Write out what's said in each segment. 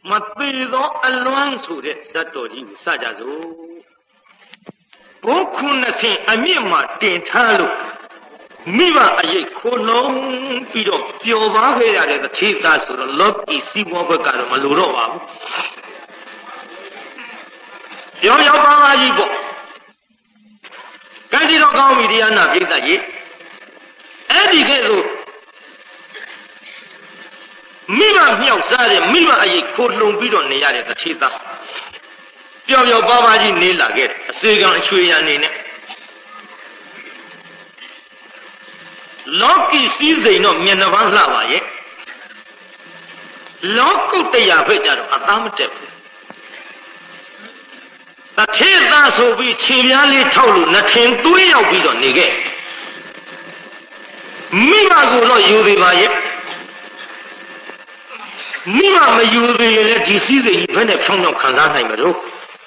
မသေးသောအလွမ်းဆိုတဲ့ဇတ်တော်ကြီးကိုစကြစို့ဘုခုနှစ်ဆင်အမြင့်မှာတင်ထားလို့မိဘအရေးခိုးလုံးပြီးတော့ပျော်ပါခဲ့ရတဲ့တထေသားဆိုတော့လောကီစီးပွားဘက်ကတော့မလိုတော့ပါဘူးပြောရောက်ပါပါကြီးပေါ့ကံကြီးတော့ကောင်းပြီတရားနာပြိတ္တကြီးအဲ့ဒီကဲ့သို့မိဘမြောက်စားတဲ့မိဘအရေးခိုးလုံပြီးတော့နေရတဲ့တထေသားပျော်ပျော်ပါပါကြီးနေလာခဲ့အစေကံအချွေရန်နေနဲ့လောကီစည်းစိမ်တော့မျက်နှာပန်းလှပါရဲ့လောကုတ္တရာဘက်ကြတော့အသားမတက်ဘူးတထေသားဆိုပြီးခြေပြားလေးထောက်လို့နှထင်သွေးရောက်ပြီးတော့နေခဲ့မိဘကိုတော့ယူသေးပါရဲ့မိဘမယူသေးရင်လည်းဒီစည်းစိမ်ကြီးဘယ်နဲ့ဖြောင်းဖြောင်းခံစားနိုင်မလို့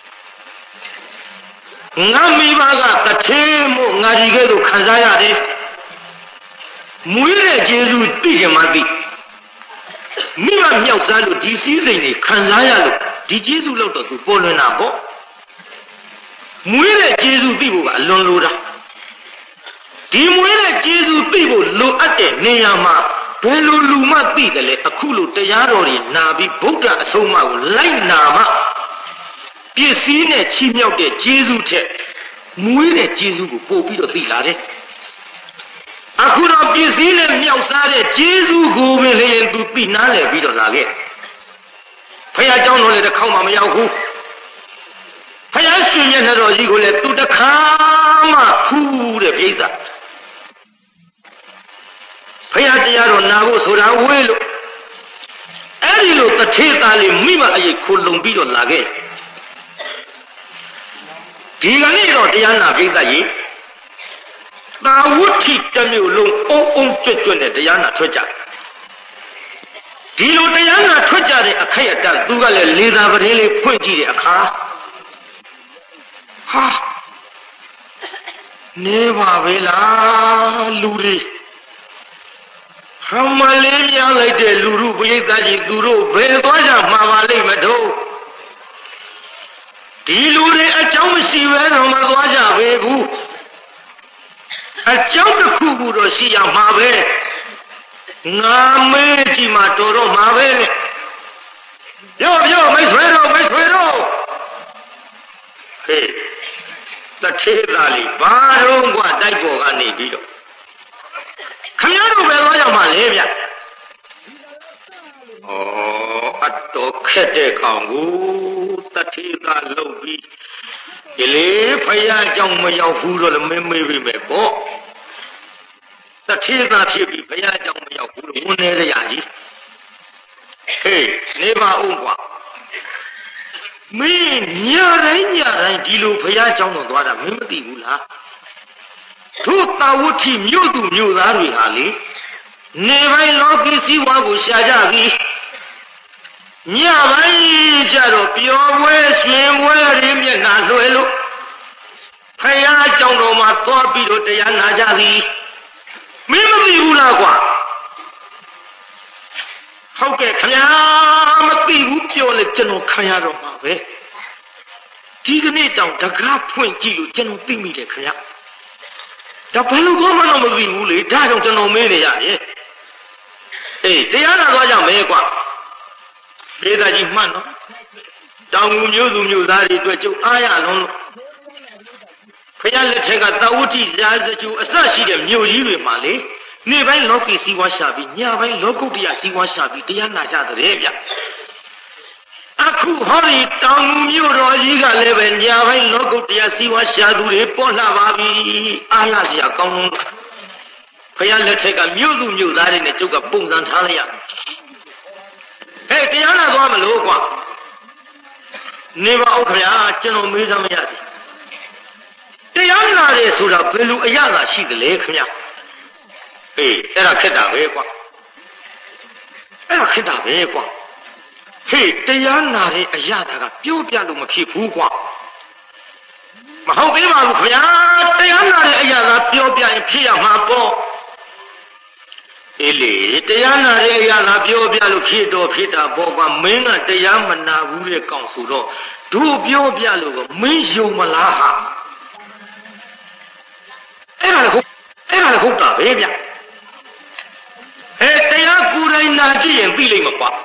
ငါမိဘကတထေမို့ငါဒီကဲ့သို့ခံစားရတယ်မွေးတဲ့ကျေးဇူးသိချင်မှသိမိဘမြောက်စားလို့ဒီစည်းစိမ်တွေခံစားရလို့ဒီကျေးဇူးလောက်တော့သူပေါ်လွင်တာပေါ့မွေးတဲ့ကျေးဇူးသိဖို့ကအလွန်လိုတာဒီမွေးတဲ့ကျေးဇူးသိဖို့လိုအပ်တဲ့နေရာမှာဘယ်လိုလူမှသိတယ်လဲအခုလိုတရားတော်တွေနာပြီးဗုဒ္ဓအဆုံးအမကိုလိုက်နာမှပစ္စည်းနဲ့ချီးမြှောက်တဲ့ကျေးဇူးထက်မွေးတဲ့ကျေးဇူးကိုပို့ပြီးတော့သိလာတယ်အခုတော့ပစ္စည်းနဲ့မြောက်စားတဲ့ကျေးဇူးကိုပဲလျင်သူသိနားလည်ပြီးတော့လာခဲ့ဖခင်เจ้าတော်လည်းတစ်ခေါက်မှမရောက်ဘူးဖခင်ရှင်မျက်နှာတော်ကြီးကိုလည်းသူတစ်ခါမှဖူးတဲ့ပြိဿဖခင်တရားတော်နာဖို့ဆိုတာဝေးလို့အဲ့ဒီလိုတထေသားလေးမိမအရေးခိုလုံပြီးတော့လာခဲ့ဒီကနေ့တော့တရားနာပြိဿကြီးသာဝဋ္ဌိတစ်မျိုးလုံးအုံအုံကြွကြွနဲ့တရားနာထွက်ကြဒီလိုတရားနာထွက်ကြတဲ့အခက်အတန့်သူကလည်းလေသာပတင်းလေးဖွင့်ကြည့်တဲ့အခါဟာနေပါပဲလားလူတွေဟမလေးများလိုက်တဲ့လူလူပရိသတ်ကြီးသူတို့ဘယ်သွားကြမှာပါလိမ့်မတော့ဒီလူတွေအကြောင်းမရှိဘဲတော့မသွားကြပဲဘူးအကြောင်းတစ်ခုခုတော့ရှိရမှာပဲငါမေးကြည့်မှတော်တော့မှာပဲပြောမိတ်ဆွေတို့ဟေးတထေသားလေးဘာတော့กว่าတိုက်ပေါ်ကနေပြီးတော့ခမည်းတော်ပဲသွားရမှာလေဗျဩအတော်ခက်တဲ့ကောင်ကိုတထေသားလှုပ်ပြီးဒီလေဖယားကြောင့်မရောက်ဘူးတော့လည်းမေးပြီမဲ့ပေါ့တထေသားဖြစ်ပြီးဘုရားကြောင့်မရောက်ဘူးလို့ဝန်နေရကြီးဟေးနေပါဦးကွာမင်းညတိုင်းဒီလိုဘုရားကြောင့်တော့သွားတာမင်းမသိဘူးလားတို့တာဝဋ္ဌိမြို့သူမြို့သားတွေဟာလေနေပိုင်းလောကီစည်းဝါးကိုရှာကြပြီးညပိုင်းကျတော့ပျော်ပွဲရွှင်ပွဲတွေမျက်နှာလွှဲလို့ဘုရားကြောင့်တော်မှာသွားပြီးတော့တရားနာကြသည်မင်းမသိဘူးလားကွာဟုတ်ကဲ့ခင်ဗျာမသိဘူးပြောလဲကျွန်တော်ခံရတော့မှာပဲဒီကနေ့တောင်တကားဖွင့်ကြည့်လို့ကျွန်တော်သိမိတယ်ခင်ဗျာဒါဘယ်လိုသွားမှတော့မသိဘူးလေဒါကြောင့်ကျွန်တော်မေးနေရတယ်အေးတရားနာသွားကြမယ်ကွာဒေသကြီးမှတ်နော်တောင်ငူမျိုးသူမျိုးသားတွေအတွက်ကျုပ်အားရလုံးလို့ဖခင်လက်ထက်ကတာဝဋ္ဌိရာဇကျူအစရှိတဲ့မြို့ကြီးတွေမှာလေနေ့ပိုင်းလောကီစီးပွားရှာပြီးညပိုင်းလောကုတ္တရာစီးပွားရှာပြီးတရားနာကြတဲ့ဗျအခုဟောဒီတောင်မြို့တော်ကြီးကလည်းပဲညပိုင်းလောကုတ္တရာစီးပွားရှာသူတွေပေါ်လာပါပြီအားရစရာကောင်းလုံးဖခင်လက်ထက်ကမြို့သူမြို့သားတွေနဲ့ကျုပ်ကပုံစံထားလိုက်ရဟဲ့တရားနာသွားမလို့ကွာနေပါဦးခင်ဗျာကျွန်တော်မေးစမ်းမရစီတရားနာတယ်ဆိုတာဘယ်လိုအရသာရှိသလဲခင်ဗျအေးအဲ့ဒါခက်တာပဲကွာဟေးတရားနာတဲ့အရသာကပြောပြလို့မဖြစ်ဘူးကွာမဟုတ်သေးပါဘူးခင်ဗျာတရားနာတဲ့အရသာပြောပြရင်ဖြစ်ရမှာပေါ့အေးလေတရားနာတဲ့အရာလာပြောပြလို့ဖြစ်တော့ဖြစ်တာပေါ့ကွာမင်းကတရားမနာဘူးတဲ့ကောင်ဆိုတော့တို့ပြောပြလို့ကမင်းယုံမလားဟာအဲ့ဒါလည်းဟုတ်တာပဲဗျတရားကိုယ်တိုင်နာကြည့်ရင်သိလိမ့်မှာကွာ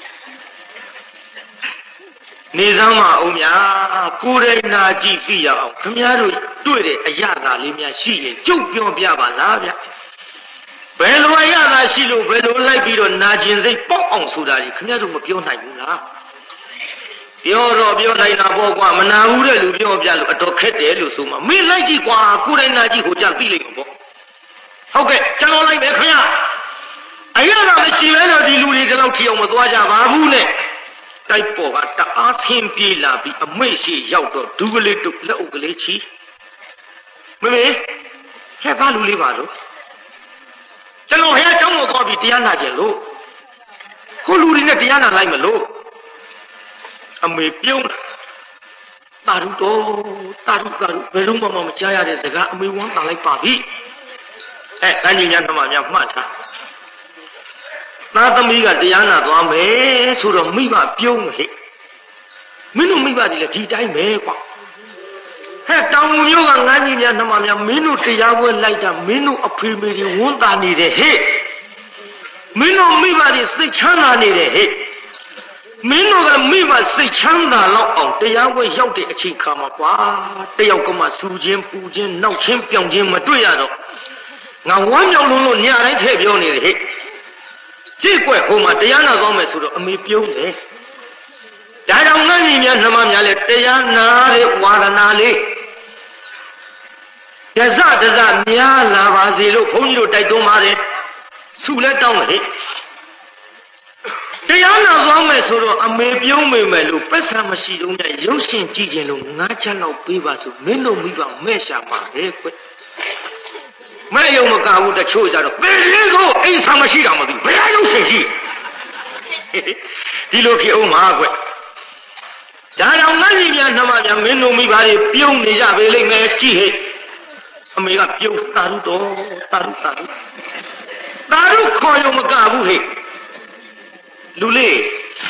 နေစမ်းမအောင်များကိုယ်တိုင်နာကြည့်သိရအောင်ခင်ဗျားတို့တွေ့တဲ့အရာသာလေးများရှိရင်ကြုတ်ပြောပြပါလားဗျဘယ်လိုအရာသာရှိလို့ဘယ်လိုလိုက်ပြီးတော့နာကျင်စိတ်ပေါက်အောင်ဆိုတာကြီးခင်ဗျားတို့မပြောနိုင်ဘူးလားပြောတော့ပြောနိုင်တာပေါ့ကွာမနာဘူးတဲ့လူပြောပြလို့အတော်ခက်တယ်လို့ဆိုမှမင်းလိုက်ကြည့်ကွာကိုယ်တိုင်နာကြည့်ဟိုကြသိလိမ့်မှာပေါ့ဟုတ်ကဲ့ကျွန်တော်လိုက်မယ်ခင်ဗျာအရာသာမရှိဘဲတော့ဒီလူတွေကတော့ထီအောင်မသွားကြပါဘူးနဲ့တိုက်ပေါ်ကတအားဆင်းပြေးလာပြီးအမိတ်ရှိရောက်တော့ဒူးကလေးတုပ်လက်အုပ်ကလေးချီမမေဟဲ့ဘာလူလေးပါတော့ကျွန်တော်ဟဲ့အကြောင်းကိုသွားပြီးတရားနာကြလို့ဟိုလူတွေနဲ့တရားနာလိုက်မလို့အမေပြုံးတာရုတော်တာရုဘယ်လုံးမှမကြားရတဲ့စကားအမေဝမ်းတာလိုက်ပါပြီတန်းကြီးများသမားများမှတ်ထားသားသမီးကတရားနာသွားမယ်ဆိုတော့မိဘပြုံးဟဲ့မင်းတို့မိဘတွေလည်းဒီတိုင်းပဲကွာတောင်မျိုးကငန်းကြီးများနှမများမင်းတို့တရားပွဲလိုက်တာမင်းတို့အဖေမေတွေဝန်တာနေတယ်ဟဲ့မင်းတို့မိဘတွေစိတ်ချမ်းသာနေတယ်ဟဲ့မင်းတို့ကမိဘစိတ်ချမ်းသာလောက်အောင်တရားပွဲရောက်တဲ့အချိန်ခါမှာကွာတယောက်ကမှစူခြင်းပူခြင်းနောက်ချင်းပြောင်ခြင်းမတွေ့ရတော့ငါဝမ်းမြောက်လို့ညတိုင်းထည့်ပြောနေတယ်ဟဲ့ကြည့်ကွယ်ဟိုမှာတရားနာသွားမယ်ဆိုတော့အမေပြုံးတယ်ဒါကြောင့်ငန်းကြီးများနှမများလဲတရားနာတဲ့ဝါဒနာလေးတစများလာပါစေလို့ဘုန်းကြီးတို့တိုက်တွန်းပါတယ်ဆုလဲတောင်းတယ်တရားနာသွားမယ်ဆိုတော့အမေပြုံးမိမယ်လို့ပက်ဆံမရှိတော့မြရုပ်ရှင်ကြည့်ခြင်းလို့ငါးချက်လောက်ပေးပါဆိုမင်းတို့မိဘမဲ့ရှာမှာပဲကွမဲ့ယုံမကဘူးတချို့ကြတော့ဘယ်လေးကိုအိမ်ဆံမရှိတာမသိဘယ်ရုပ်ရှင်ကြည့်ဒီလိုဖြစ်အောင်မှာကွဒါကြောင့်ငါကြီးများနှမများမင်းတို့မိဘတွေပြုံးနေကြပေလိမ့်မယ်ကြည့်ဟဲ့အမေကပြုံးတာရုတော်တာရုခေါ်ရုံမကဘူးဟဲ့လူလေး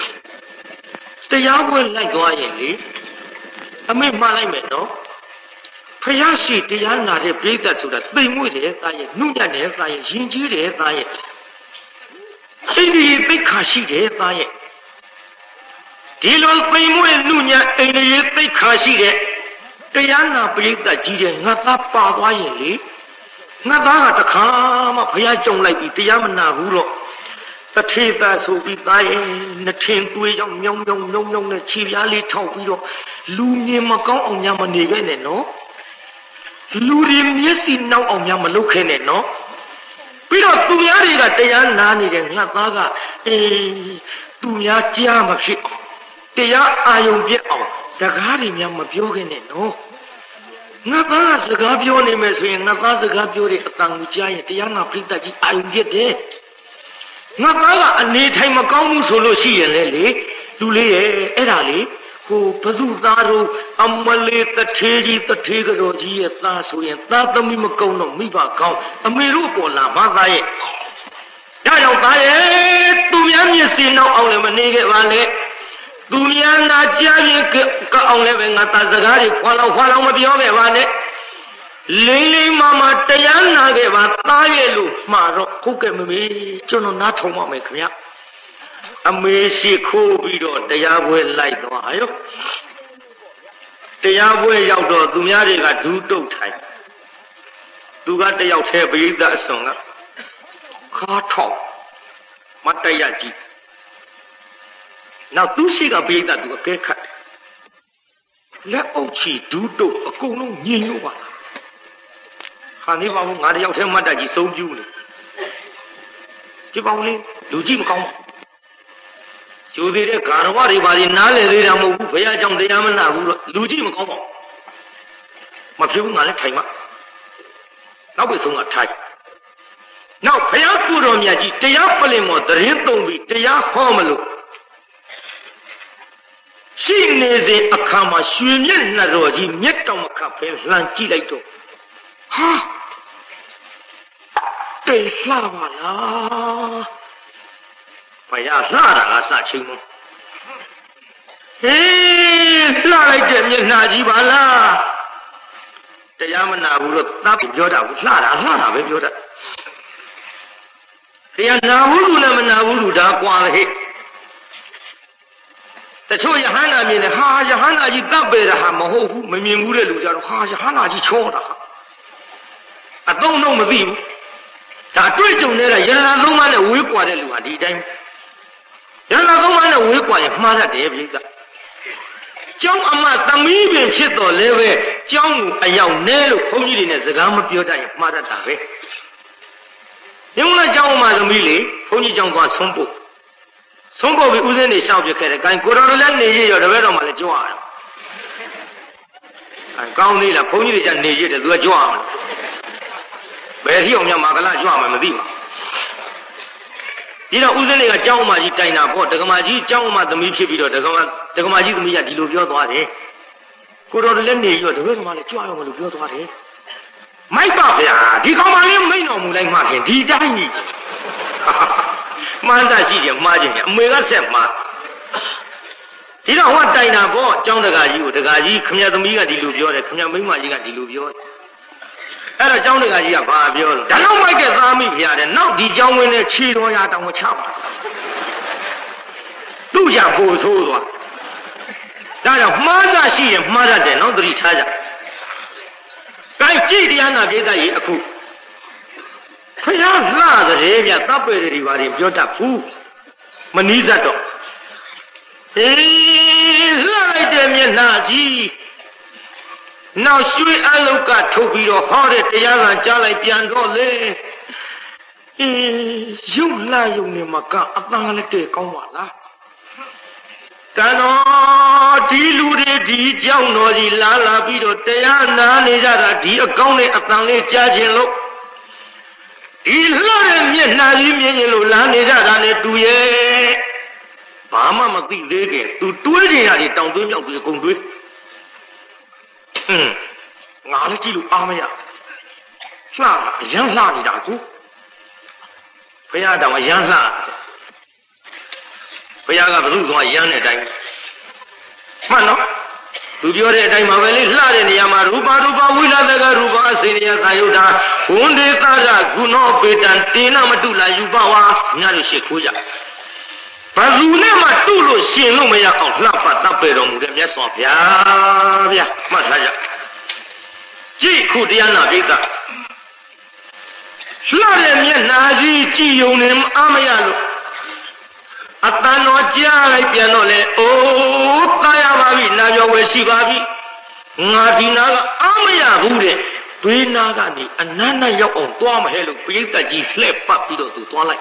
တရားပွဲလိုက်သွားရင်လေအမေမှားလိုက်မယ်နော်ဖယားရှိတရားနာတဲ့ပြိဿဆိုတာသိမ်မွေ့တယ်သားရဲ့နှုတ်ညံ့တယ်သားရဲ့ယဉ်ကျေးတယ်သားရဲ့အိန္ဒိယသိက္ခာရှိတယ်သားရဲ့ဒီလိုသိမ်မွေ့နှုတ်ညံ့အိန္ဒိယသိက္ခာရှိတဲ့တရားနာပြိဿကြီးတဲ့ငါသားပါသွားရင်လေငါသားကတခါမှဖယားကြုံလိုက်ပြီးတရားမနာဘူးတော့တထေသာဆိုပြီးသားရဲ့နှထင်သွေးကြောင့်မြောင်းနဲ့ခြေပြားလေးထောက်ပြီးတော့လူမြင်မကောင်းအောင်ညမနေခဲ့နဲ့နော်လူတွေမျက်စိနောက်အောင်များမလုပ်ခဲနဲ့နော်ပြီးတော့သူများတွေကတရားနာနေတဲ့ငါသားကသူများကြားမဖြစ်အောင်တရားအာယုံပြည့်အောင်စကားတွေများမပြောခဲ့နဲ့နော်ငါသားကစကားပြောနေမယ်ဆိုရင်ငါသားစကားပြောတဲ့အတန်ကိုကြားရင်တရားနာပြိတ္တကြီးအာယုံပြည့်တယ်ငါသားကအနေထိုင်မကောင်းဘူးဆိုလို့ရှိရင်လေလူလေးရဲ့အဲ့ဒါလေဟိုဘသူသားတို့အမလေးတထေးကြီးတထေးကတော်ကြီးရဲ့သားဆိုရင်သားသမီးမကုန်းတော့မိဘကောင်းအမေတို့ပေါ်လာမသားရဲ့ဒါကြောင့်သားရဲ့သူများမျက်စိနောက်အောင်လည်းမနေခဲ့ပါနဲ့သူများနာကြားရင်ကအောင်လည်းပဲငါသားစကားတွေခွာလောက်မပြောခဲ့ပါနဲ့လိမ္မာတရားနာခဲ့ပါသားရဲ့လို့မှာတော့ဟုတ်ကဲ့မမေကျွန်တော်နားထောင်ပါမယ်ခင်ဗျာအမေရှိခိုးပြီးတော့တရားပွဲလိုက်သွားရောတရားပွဲရောက်တော့သူများတွေကဒူးတုတ်ထိုင်သူကတယောက်တည်းပရိသတ်အစွန်ကခါထောက်မတ်တရကြည့်နောက်သူရှိကပရိသတ်သူအကဲခတ်တယ်လက်အုပ်ချီဒူးတုတ်အကုန်လုံးညင်ညို့ပါလားဟာနေပါဘူးငါတယောက်တည်းမတ်တကြီးစုံပြူးနေဒီပေါင်းလေးလူကြည့်မကောင်းကျိုးသေးတဲ့ဂါရဝတွေပါရင်နားလေသေးတာမဟုတ်ဘူးဘုရားကြောင့်တရားမနာဘူးတော့လူကြည့်မကောင်းပါဘူးမဖြစ်ဘူးငါလည်းထိုင်မှနောက်ပြီးဆုံးကထိုင်နောက်ဘုရားကိုယ်တော်မြတ်ကြီးတရားပလင်မော်တရင်သုံးပြီးတရားဟောမလို့ရှိနေစဉ်အခါမှာရွှေမျက်နှာတော်ကြီးမျက်တောင်မခတ်ပဲလှမ်းကြည့်လိုက်တော့ဟာတိတ်လှပါလားဘုရားလှတာကစချင်းမဟေးလှလိုက်တဲ့မျက်နှာကြီးပါလားတရားမနာဘူးလို့သတ်ပြောတာဘူးလှတာပဲပြောတာတရားနာဘူးလူနဲ့မနာဘူးလူဒါကွာလေဟဲ့တချို့ယဟန္တာမြင်တယ်ဟာယဟန္တာကြီးတပ်ပေတာဟာမဟုတ်ဘူးမမြင်ဘူးတဲ့လူကြတော့ဟာယဟန္တာကြီးချောတာအသုံးတော့မသိဘူးဒါတွေ့ကြုံနေတာယန္တာသုံးပါးနဲ့ဝေးကွာတဲ့လူဟာဒီအတိုင်းယန္တာသုံးပါးနဲ့ဝေးကွာရင်မှားတတ်တယ်ပြိဿကျောင်းအမသမီးပင်ဖြစ်တော်လဲပဲကျောင်းကိုအရောက်နဲလို့ဘုန်းကြီးတွေနဲ့စကားမပြောတတ်ရင်မှားတတ်တာပဲညုံလာကျောင်းအမသမီးလေဘုန်းကြီးကျောင်းသွားဆုံးဖို့ပြီးဦးစင်းနေရှောက်ပြခဲ့တယ်ကိုင်ကိုတော်လည်းနေရရောတပည့်တော်မှလည်းကြွားတယ်အဲကောင်းသေးလားဘုန်းကြီးတွေကနေရတယ်သူကကြွားအောင်ဘယ်ထိအောင်များမာကလကြွားမှမသိပါဒီတော့ဦးစင်းတွေကကျောင်းအမကြီးတိုင်တာပေါ့ဒကမာကြီးကျောင်းအမသမီးဖြစ်ပြီးတော့ဒကမာကြီးသမီးကဒီလိုပြောသွားတယ်ကိုတော်လည်းနေရောတပည့်တော်မှလည်းကြွားရောမလို့ပြောသွားတယ်မိုက်ပါဗျာဒီကောင်မလေးမိန်တော်မူလိုက်မှခင်ဒီတိုင်းကြီးမှန်းတာရှိတယ်မှားခြင်းအမေကဆက်မှားဒီတော့ဟောတိုင်တာပေါ့ကျောင်းတကာကြီးကိုတကာကြီးခမရသမီးကဒီလိုပြောတယ်ခမရမိန်းမကြီးကဒီလိုပြောတယ်အဲ့တော့ကျောင်းတကာကြီးကဘာပြောလို့ဒါတော့မိုက်တဲ့သားမိဖရားတဲ့နောက်ဒီကျောင်းဝင်းနဲ့ခြေတော်ရတောင်ချပါသူ့ရပို့ဆိုးသွားဒါကြောင့်မှားတာရှိရင်မှားတတ်တယ်နော်သတိထားကြကိုင်ကြည့်တရားနာပြေးတတ်ရင်အခုဖယားလှတဲ့ဗျတပ်ပေတွေဘာတွေပြောတတ်ဘူးမနီးစပ်တော့ဟေးလှလိုက်တဲ့မျက်နှာကြီးနောက်ရွှေအလုတ်ကထုတ်ပြီးတော့ဟောတဲ့တရားကကြားလိုက်ပြန်တော့လေရုပ်လှရုံနဲ့မကအတန်ကလည်းတဲ့ကောင်းပါလားတန်တော်ဒီလူတွေဒီကြောင့်တော်ကြီးလာပြီးတော့တရားနာနေကြတာဒီအကောင်းနဲ့အတန်လေးကြားခြင်းလို့ဒီလှတဲ့မျက်နှာကြီးမြင်ရင်လို့လာနေကြတာနဲ့တူရဲ့ဘာမှမသိသေးခင်သူတွေးကြရတယ်တောင်သွင်းမြောက်သွင်းကုန်တွေးငါလည်းကြည့်လို့အားမရလှအရန်လှနေတာကိုဘုရားတောင်အရန်လှဘုရားကဘုသူ့သွားရမ်းတဲ့အတိုင်းမှန်နော်သူပြောတဲ့အတိုင်းမှာပဲလေလှတဲ့နေရာမှာရူပဝိလသကရူပအစေနယသာယုတ်တာဝန္ဒေသရဂုဏောပေတံတေနမတုလာယူပဝါညတို့ရှေ့ခိုးကြဘယ်သူနဲ့မှတုလို့ရှင်လို့မရအောင်လှပတပ်ပေတော်မူတဲ့မြတ်စွာဘုရားဗျာမှတ်ထားကြကြည့်ခုတရားနာပိဿလှတဲ့မျက်နှာကြီးကြည်ယုံနေအားမရလို့အတန်တော်ကြားလိုက်ပြန်တော့လေအိုးတာရပါပြီနာပြောဝယ်ရှိပါပြီငါဒီနာကအားမရဘူးတဲ့ဘေးနာကနေအနန္တရောက်အောင်သွားမဟဲလို့ပိဋကကြီးလှည့်ပတ်ပြီးတော့သူသွားလိုက်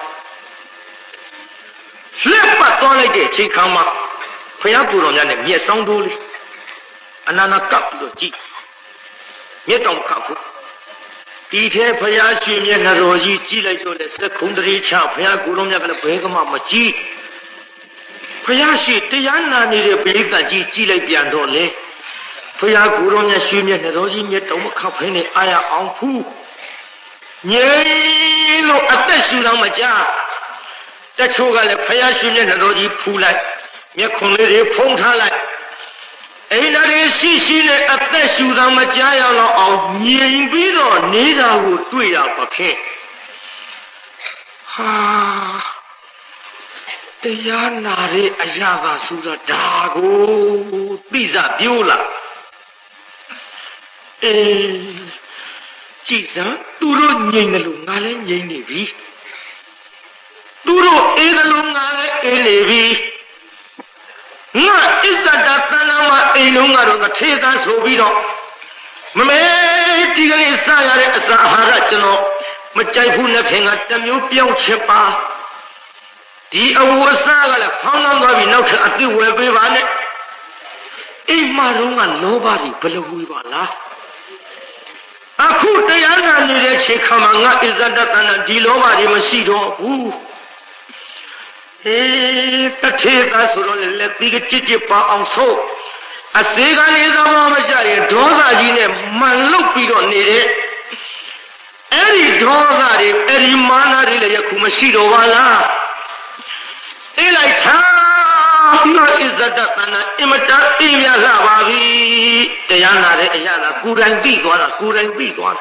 လှည့်ပတ်သွားလိုက်တဲ့အချိန်ခါမှာဘုရားကိုယ်တော်များနဲ့မျက်စောင်းတိုးလေးအနန္တကပ်ပြီးတော့ကြည့်မျက်တောင်ခတ်ဖို့ဒီထဲဘုရားရှင်မျက်နှာတော်ကြီးကြည့်လိုက်တော့လေစက္ခုံတရေချဘုရားကိုယ်တော်များကလည်းဘယ်ကမှမကြည့်ဘုရားရှိတရားနာနေတဲ့ပိဋကကြီးကြည်လိုက်ပြန်တော့လေဘုရားကိုယ်တော်မြတ်ရွှေမြတ်တော်ကြီးမြတ်တော်မခတ်ဖဲနဲ့အာရအောင်ဖူးငြိမ်လို့အသက်ရှူတော့မကြတချို့ကလည်းဘုရားရွှေမြတ်တော်ကြီးဖူးလိုက်မျက်ခွန်လေးတွေဖုံးထားလိုက်အိန္ဒြေရှိနဲ့အသက်ရှူတော့မကြရတော့အောင်ငြိမ်ပြီးတော့နေတာကိုတွေ့ရပါဖြင့်ဟာတရားနာတဲ့အရာကဆိုတော့ဒါကိုသိစားပြိုးလာကြည်စမ်းသူတို့ငြိမ်တယ်လို့ငါလည်းငြိမ်နေပြီသူတို့အေးတယ်လို့ငါလည်းအေးနေပြီငါအစ္ဆဒတဏ္ဍမှာအိမ်လုံးကတော့ထေသားဆိုပြီးတော့မမေဒီကနေ့စရတဲ့အစာအာဟာရကျွန်တော်မကြိုက်ဘူးနဲ့ခင်ကတစ်မျိုးပြောင်းချင်ပါဒီအဝတ်စားကလည်းဖောင်းလောင်းသွားပြီးနောက်ထပ်အသစ်ဝယ်ပေးပါနဲ့အိမ်မှာတော့ကလောဘကြီးဘယ်လိုဝေးပါလားအခုတရားနာနေတဲ့ချိန်ခါမှာငါအစ္ဆဒတဏ္ဍဒီလောဘကြီးမရှိတော့ဘူးဟေးတထေသာဆိုတော့လည်းလက်ပြီးကြစ်ကြစ်ပါအောင်ဆိုအစေကလေးသမားမကြရင်ဒေါသကြီးနဲ့မှန်လုတ်ပြီးတော့နေတဲ့ Eri Dogari, Eri Manari, Yakumashiro Wala. No is that imita Imya Lavavi, Diana, Diana, good and big one, good and big one.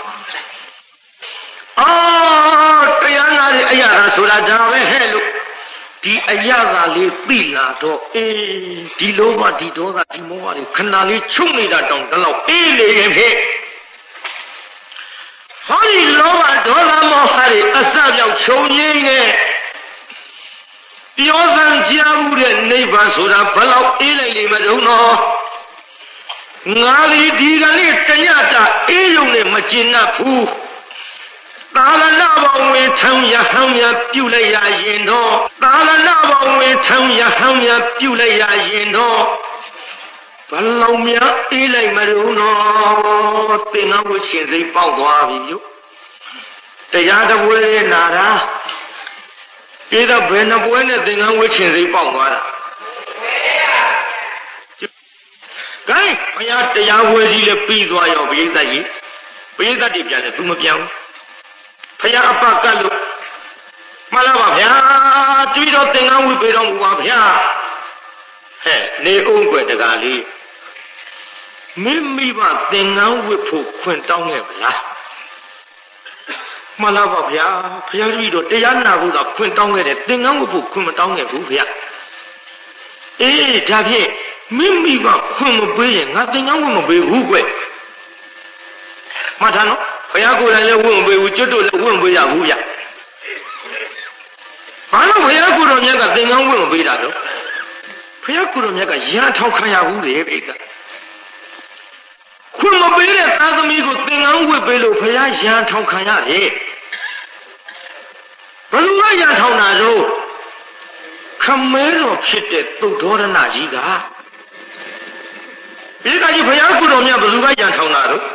Oh, Diana, Ayana, so that hello. The Ayaga li Pila to the Lova di Doga Timori, Canali Chumi that don't allow any. Honey Lova Dola Mohari, Asabia Choying. The Ozan Jamu neighbors who are Palau Ili Maduno Nali Digani Tayata, Ilune Machina Poo. Talanaba with Tanya Hamya Pulea Yendo. Talanaba with Tanya Hamya Pulea Yendo. Palomia Ile Maruno, Pina which is a powder you. The Yada way Nara. Either Benabuena thing on which is a powder. Guy, I had the Yahweh Pig while you're busy. Be that if you're a Pumapian. Paya Apakalu Malabia, do you not think I will be on Wabia? Hey, they own the Gali. Maybe what thing I will put Quinton Evla Malabia, Piarido, Diana would have Quinton a thing I will put Quinton Evia. Eh, Davie, maybe what Quimby, nothing I will be who way. Matano. Payago and the woman with Jodo, the woman with Abuya. I know Payago on Yaga thing on woman with Ado. Payago on Yaga, Yatokaya Uri. Kumabella, Azamigo thing on with Bello, Paya Tokaya. Balua Yatonado. Camero Chitted, Dora Najiga. Is that you Payago on Yabazuga Yatonado?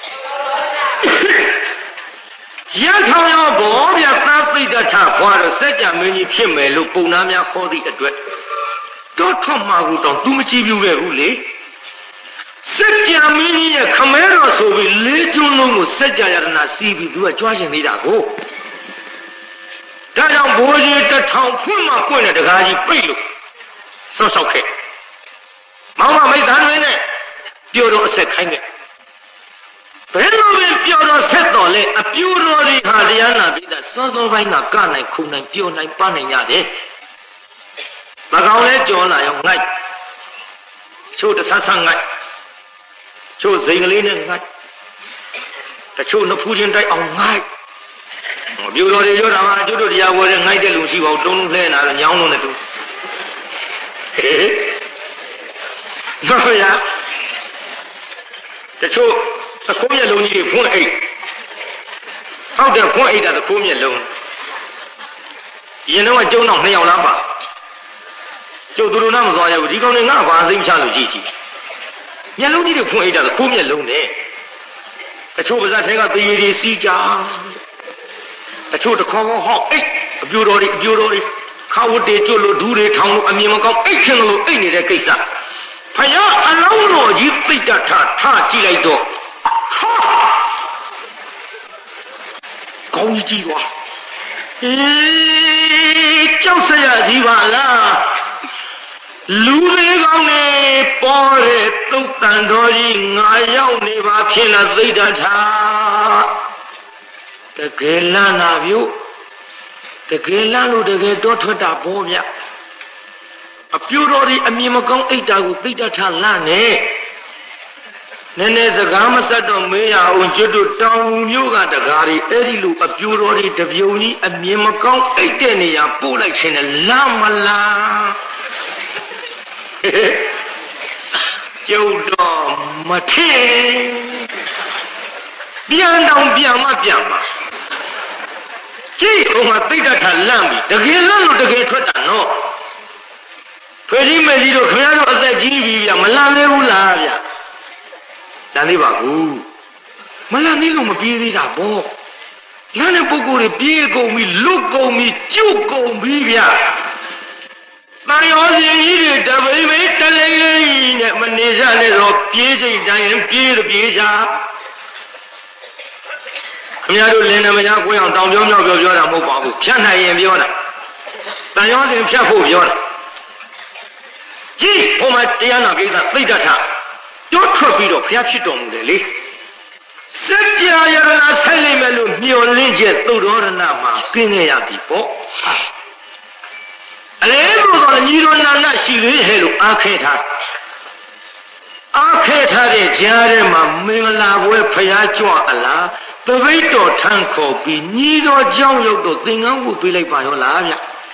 Young how boy, you can't be the top water, said Yamini Pime, Lupunamia for the address. Don't come out, don't do much if you will. Said Yamini, a camera, so we let you know, said Yayana, see, we do a judge in Idago. That young boy at the town, Puma, point at the guy, pay. So, okay. Mama made that in it. You don't say, hang it. Hello, Piero Setole, a pure Hadiana, the Sozo Vaina Gun and Kun and Pure Nine Panayade. Magaole Jona, young night. Show the Sasangai. Show Zinglin and night. The show no Pujan die all night. You know the Yoda, you do the hour and night, Lucy, or don't learn a young one to. No, yeah. The show. The Comia loan you point 8. How the point 8 at the Comia loan? You know what Joe Nong Namba? Joe Durunam, I would go in our Zim Chalu Gigi. Yellow need a point 8 at the Comia loan there. The truth was I got the EDC jar. The truth the Congo Hawk 8. Bureau. How would they do the town of Amimako 8 kilo in the case? Paya alone, you think that ta Công chi quá cháu sẽ gì bà là lũ lê con này bỏ để tục tàn thôi ngài nhau này bà thiên là dây đã thả cái ghê là nào biểu cái ghê là lúc cái ghê đó thôi đã bỏ nhá à biểu đó đi anh mà con ấy đã cũng dây đã thả là nè Nene Zagama said on me, I want you to tell you got a gari, Edilu, a bureau, the Vioni, a Mimakon, a tenny, a bullet in a lamala. Jodo Mate Bian down Biama. Gee, oh, my big lambi, the Gilano, the gate, no. Pretty Medito, Criano, the Givi, Malale Ularia. Danny Babu Malani no Mapiri Abo Lana Bogo, Piego, me, Lugo, me, Chugo, Bibia. My only the way made the lane, Manisa, or Pieza, and Pierre Pieza. ခင်ဗျားတို့လင်းနေမညာကိုအောင်တောင်ပြောမြောက်ပြောတာမဟုတ်ပါဘူးဖြတ်နိုင်ရင်ပြောတာတန်ရောစဉ်ဖြတ်ဖို့ပြောတာကြည့်ဟိုမှာတရားနာပိဋကသိတ္တထတွတ်ထွက်ပြီးတော့ဘုရားဖြစ်တော်မူတယ်လေစัจ जा ယရဏဆိုင်လိမ့်မယ်လို့မျှော်လင့်ချက်သုဒ္ဓောရဏမှာကင်းခဲ့ရပြီပေါ့အလဲလို့တော့ညီတော်နာနာရှိသေးရဲ့လို့အားခဲထားတဲ့ကြားထဲမှာမင်္ဂလာပွဲဖျားကြွအလားတပိတ်တော်ထမ်းခေါ်ပြီးညီတော်ကြောင့်ရောက်တော့သင်္ကန်းဝတ်ပေးလိုက်ပါရောလားဗျ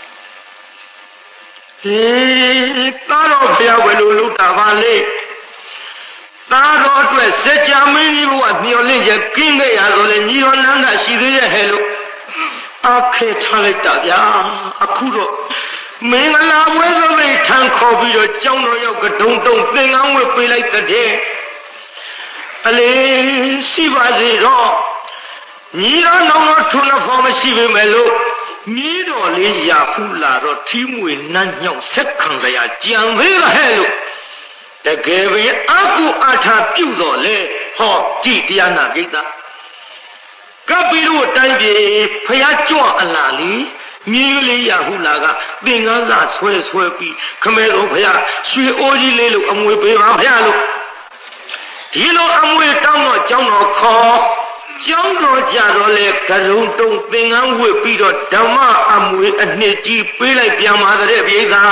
သားတော်ဖျားဝယ်လို့လုပ်တာပါလေသားတော်အတွက်စัจ जा မင်းကြီးဘုရားမျှော်လင့်ချက်ကင်းခဲ့ရတော့လေညီတော်နာနာရှိသေးရဲ့ဟဲ့လို့အားခဲထားလိုက်တာဗျာအခုတော့မင်္ဂလာပွဲသပိတ်ထမ်းခေါ်ပြီးတော့ကျောင်းတော်ရောက်ကဒုံတုံသင်္ကန်းဝတ်ပေးလိုက်တဲ့အလေရှိပါစေတော့ညီတော်နောင်တော်ထုံးဖို့မရှိပေမဲ့လို့ညီတော်လေးရာဖူးလာတော့ထီးမွေနန်းညောင်ဆက်ခံစရာကြံသေးဟဲ့လို့တကယ်ပဲအကုအထာပြုတော်လေဟောကြည်တရားနာကိစ္စကပ်ပြီးတော့တိုင်းပြည်ဖျားကြွအလားလီမြေလေးရဟုလာကသင်္ကန်းစာဆွဲပြီးခမဲတော်ဖျားရွှေအိုးကြီးလေးလို့အမွေပေးပါဖျားလို့ဒီလိုအမွေတောင်းတော့ကျောင်းတော်ခေါ်ကျောင်းတော်ကြတော့လေကရုံတုံသင်္ကန်းဝတ်ပြီးတော့ဓမ္မအမွေအနှစ်ကြီးပေးလိုက်ပြန်ပါတဲ့ပြေစာ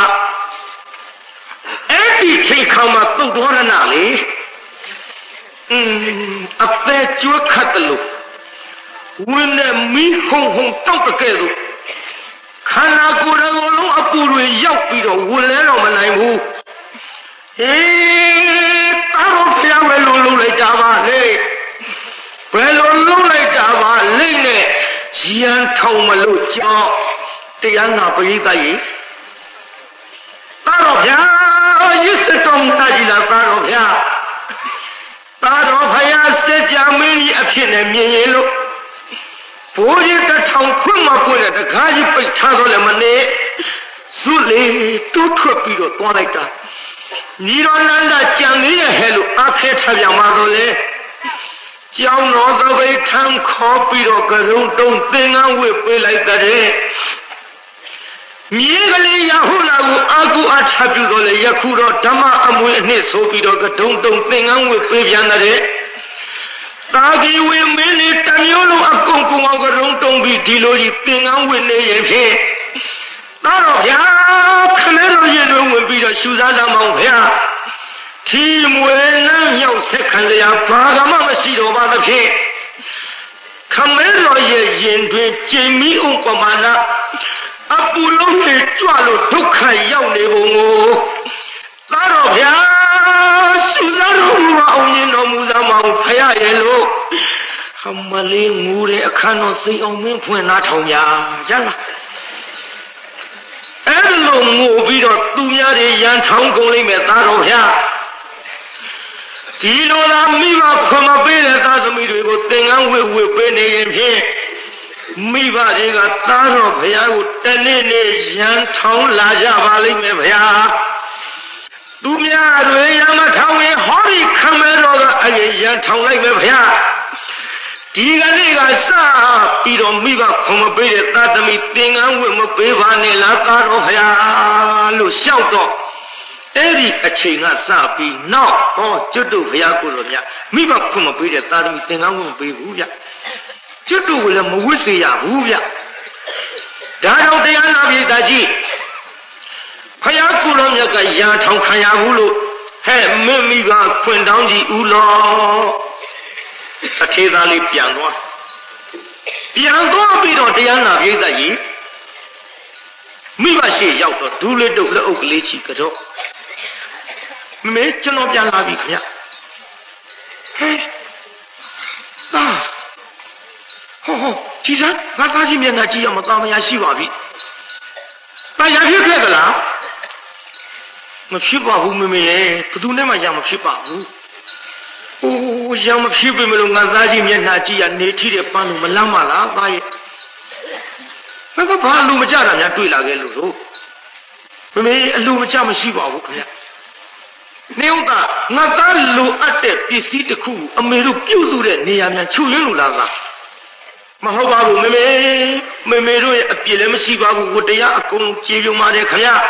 အဲ့ဒီချိန်ခါမှာသုတ်တော်ရဏလေအသက်ကျွတ်ခတ်တယ်လို့ဝင်းနဲ့မီးဟုံတောက်တကဲ့သို့ခန္ဓာကိုယ်တော်လုံးအပူတွေရောက်ပြီးတော့ဝင်လဲတော့မနိုင်ဘူးသားတော်ဖျားဝဲလို့လုပ်လိုက်တာပါလေဘယ်လိုလုပ်လိုက်တာပါလိမ့်နဲ့ရန်ထောင်မလို့ကြောင်းတရားနာပရိသတ်ကြီးသားတော်ဖျားရစ်စတော်မူတာကြီးလားသားတော်ဖျားစัจ जा မင်းကြီးအဖြစ်နဲ့မြင်ရင်လို့ဘိုးကြီးတစ်ထောင်ခွင့်မပွင့်တဲ့တကားကြီးပိတ်ထားတော့လည်းမနေစုလေတူးထွက်ပြီးတော့သွားလိုက်တာညီတော်နန္ဒကြံသေးရဲ့ဟဲ့လို့အားခဲထားပြန်ပါတော့လေကျောင်းတော်သပိတ်ထမ်းခေါ်ပြီးတော့ကရုံတုံသင်္ကန်းဝတ်ပေးလိုက်တဲ့မြေကလေးရဟုလာကိုအာကုအထပြုတော့လေယခုတော့ဓမ္မအမွေအနှစ်ဆိုပြီးတော့ကဒုံတုံသင်္ကန်းဝတ်ပေးပြန်တဲ့တာဂီဝင်းမင်းလေးတမျိုးလုံးအကုန်ကုန်အောင်ကရုံတုံပြီးဒီလိုကြီးသင်္ကန်းဝတ်နေရင်ဖြင့်သားတော်ဗျာခမဲတော်ရင်တွေဝင်ပြီးတော့ရှူစားစားမောင်းဗျာထီမွေလမ်းမြောက်ဆက်ခံစရာဘာကမှမရှိတော့ပါသဖြင့်ခမဲတော်ရဲ့ရင်တွင်ကျင်မီအောင်ပမာဏအပူလုံးတွေကြွလို့ဒုက္ခရောက်နေပုံကိုသားတော်ဗျာရှူစားတော်မူအောင်ရင်တော်မူစားမအောင်ဖရရဲ့လို့ခမလေးငူတဲ့အခန်းတော်စိတ်အောင်မင်းဖွင့်နာထောင်ကြရလားအဲ့လိုငိုပြီးတော့သူများတွေရန်ထောင်ကုန်လိမ့်မယ်သားတော်ဗျာဒီလိုလားမိဘခွန်မပေးတဲ့သားသမီးတွေကိုသင်္ကန်းဝတ်ပေးနေရင်ဖြင့်မိဘတွေကသားတော်ဘုရားကိုတနေ့နေ့ရန်ထောင်လာကြပါလိမ့်မယ်ဗျာသူများတွေရမထောင်ရင်ဟောဒီခမဲတော်ကအရင်ရန်ထောင်လိုက်မယ်ဗျာဒီကနေ့ကစပြီးတော့မိဘခွန်မပေးတဲ့သားသမီးသင်္ကန်းဝတ်မပေးပါနဲ့လားသားတော်ဘုရားလို့လျှောက်တော့အဲ့ဒီအချိန်ကစပြီးနောက်ဟောကျွတ်တို့ဘုရားကိုယ်တော်မြတ်မိဘခွန်မပေးတဲ့သားသမီးသင်္ကန်းဝတ်မပေးဘူးဗျကျွတ်တို့ကလည်းမဝတ်စေရဘူးဗျဒါကြောင့်တရားနာပြည်သားကြီးဘုရားကိုယ်တော်မြတ်ကရန်ထောင်ခံရဘူးလို့ဟဲ့မင်းမိဘခွင်တောင်းကြည့်ဦးလောအထေသားလေးပြန်သွားပြီးတော့တရားနာပြည်သားကြီးမိဘရှိရောက်တော့ဒူးလေးတုပ်လက်အုပ်ကလေးချီကတော့မင်းကျွန်တော်ပြန်လာပြီခင်ဗျဟဲ့ဟောဒီစားငါသားကြီးမျက်နှာကြည့်ရမသားမယားရှိပါပြီတာရဖြစ်ခဲ့သလားမဖြစ်ပါဘူးမမေရဲ့ဘယ်သူနဲ့မှရမဖြစ်ပါဘူးရမဖြစ်ပြီမလို့ငါသားကြီးမျက်နှာကြည့်ရနေထီတဲ့ပန်းလို့မလမ်းမလားသားရဲ့ငါကဘာလူမကြတာများတွေ့လာခဲ့လို့လို့မမေအလူမကြမရှိပါဘူးခင်ဗျနေဥတာငါသားလိုအပ်တဲ့ပစ္စည်းတစ်ခုအမေတို့ပြုစုတဲ့နေရာများချွတ်ရင်းလို့လားကမဟုတ်ပါဘူးမေမေတို့ရဲ့အပြစ်လည်းမရှိပါဘူးဝတ္တရားအကုန်ကျေပြုံပါတယ်ခင်ဗျ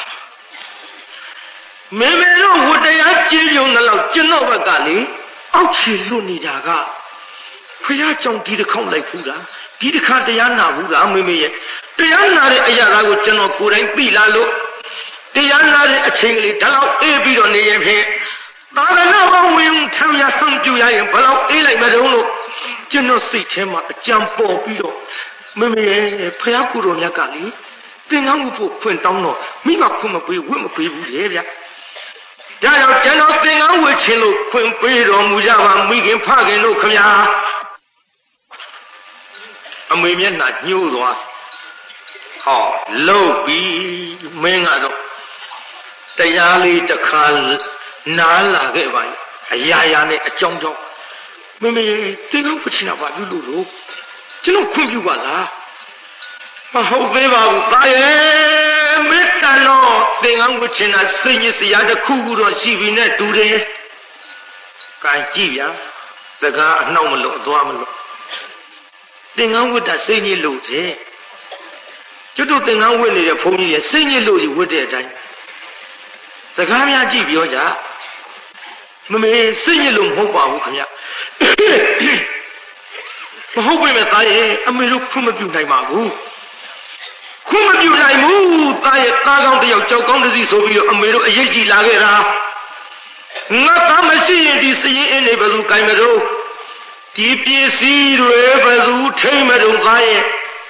မေမေတို့ဝတ္တရားကျေပြုံတဲ့လောက်ကျွန်တော်ဘက်ကလေအောက်ခြေလွတ်နေတာကဖះကြောင့်ဒီတစ်ခေါက်လိုက်ဘူးလားဒီတစ်ခါတရားနာဘူးလားမေမေရဲ့တရားနာတဲ့အရာကိုကျွန်တော်ကိုယ်တိုင်သိလာလို့တရားနာတဲ့အချိန်ကလေးဒါတော့အေးပြီးတော့နေရင်ဖြင့်သာသနာ့ဘဝဝင်ထမ်းရဆုံးပြရရင်ဘယ်တော့အေးလိုက်မတုံးလို့ကျွန်တော်စိတ်ထဲမှာအကြံပေါ်ပြီးတော့မေမေရဲ့ဖះကိုယ်တော်မြတ်ကလေသင်္ကန်းဝတ်ဖို့ခွင့်တောင်းတော့မိဘခွင့်မပေးဝတ်မပေးဘူးလေဗျာဒါကြောင့်ကျွန်တော်သင်္ကန်းဝတ်ခြင်းလို့ခွင့်ပေးတော်မူကြပါမိခင်ဖခင်တို့ခမညာအမေမျက်နှာညှိုးသွားဟောလှုပ်ပြီးမင်းကတော့တရားလေးတစ်ခါနားလာခဲ့ပါရဲ့အရာရာနဲ့အကြောင်းကြောင့်မမေသင်္ကန်းဝတ်ခြင်းကဘာပြုလို့ကျွန်တော်ခွင့်ပြုပါလားမဟုတ်သေးပါဘူးသားရဲ့မေတ္တာတော်သင်္ကန်းဝတ်ခြင်းကစိတ်ညစ်စရာတစ်ခုခုတော့ရှိပြီနဲ့တူတယ်။ကံကြည့်ဗျာစကားအနှောက်မလို့အသွားမလို့သင်္ကန်းဝတ်တာစိတ်ညစ်လို့တယ်။ကျွတ်တို့သင်္ကန်းဝတ်နေတဲ့ဘုန်းကြီးရဲ့စိတ်ညစ်လို့ကြီးဝတ်တဲ့အတိုင်းစကားများကြည့်ပြောကြမမေစိတ်ညစ်လို့မဟုတ်ပါဘူးခင်ဗျ။မဟုတ်ပေမဲ့သားရဲ့အမေတို့ခွင့်မပြုနိုင်ပါဘူးခွင့်မပြုနိုင်ဘူးသားရဲ့သားကောင်းတယောက်ကြောက်ကောင်းတစီဆိုပြီးတော့အမေတို့အရေးကြီးလာခဲ့တာငါသားမရှိရင်ဒီစရင်အင်းနေဘယ်သူကိုင်မလို့ဒီပစ္စည်းတွေဘယ်သူထိမ့်မလို့သားရဲ့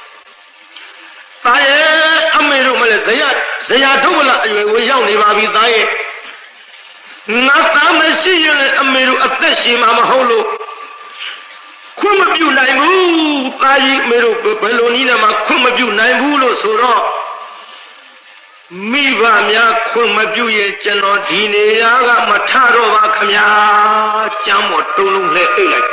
အမေတို့မလဲဇရာထုတ်လာအရွယ်ကိုရောက်နေပါပြီသားရဲ့ငါသားမရှိရင်လည်းအမေတို့အသက်ရှင်မှာမဟုတ်လို့ခွင့်မပြုနိုင်ဘူးသားကြီးမေတို့ဘယ်လိုနည်းနဲ့မှခွင့်မပြုနိုင်ဘူးလို့ဆိုတော့မိဘများခွင့်မပြုရင်ကျွန်တော်ဒီနေရာကမထတော့ပါခမညာကျမ်းပေါ်တုံးလုံးနဲ့အိတ်လိုက်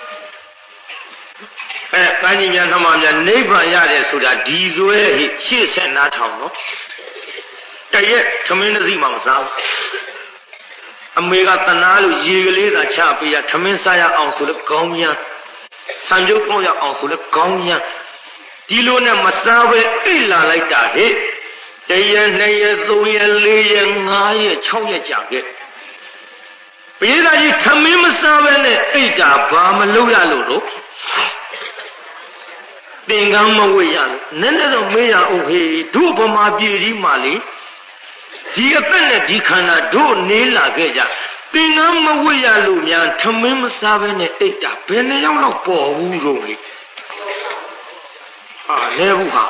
ကန်းကြီးများနှမများနိဗ္ဗာန်ရတယ်ဆိုတာဒီဇွဲဟိရှေ့ဆက်နားထောင်နော်တရက်ထမင်းတစ်စီးမှမစားဘူးအမေကတနာလို့ရေကလေးသာချပေးရထမင်းစားရအောင်ဆိုလို့ကောင်းပြန်ဆံပြုတ်ပေါက်ရအောင်ဆိုလဲကောင်းပြန်ဒီလိုနဲ့မစားပဲအိတ်လာလိုက်တာဟဲ့တရက်နှစ်ရက်သုံးရက်လေးရက်ငါးရက်၆ရက်ကြာခဲ့ပြေးသားကြီးထမင်းမစားပဲနဲ့အိတ်တာဘာမလုပ်ရလို့တော့သင်္ကန်းမဝေ့ရလို့နည်းနည်းတော့မေးရအောင်ဟေးတို့ဗမာပြည်ကြီးမှာလေဒီအသက်နဲ့ဒီခန္ဓာတို့နေလာခဲ့ကြသင်္ကန်းမဝေ့ရလို့များထမင်းမစားဘဲနဲ့အိတ်တာဘယ်နှယောက်တော့ပေါ်ဘူးတော့လေဟာလဲဘူးဟာ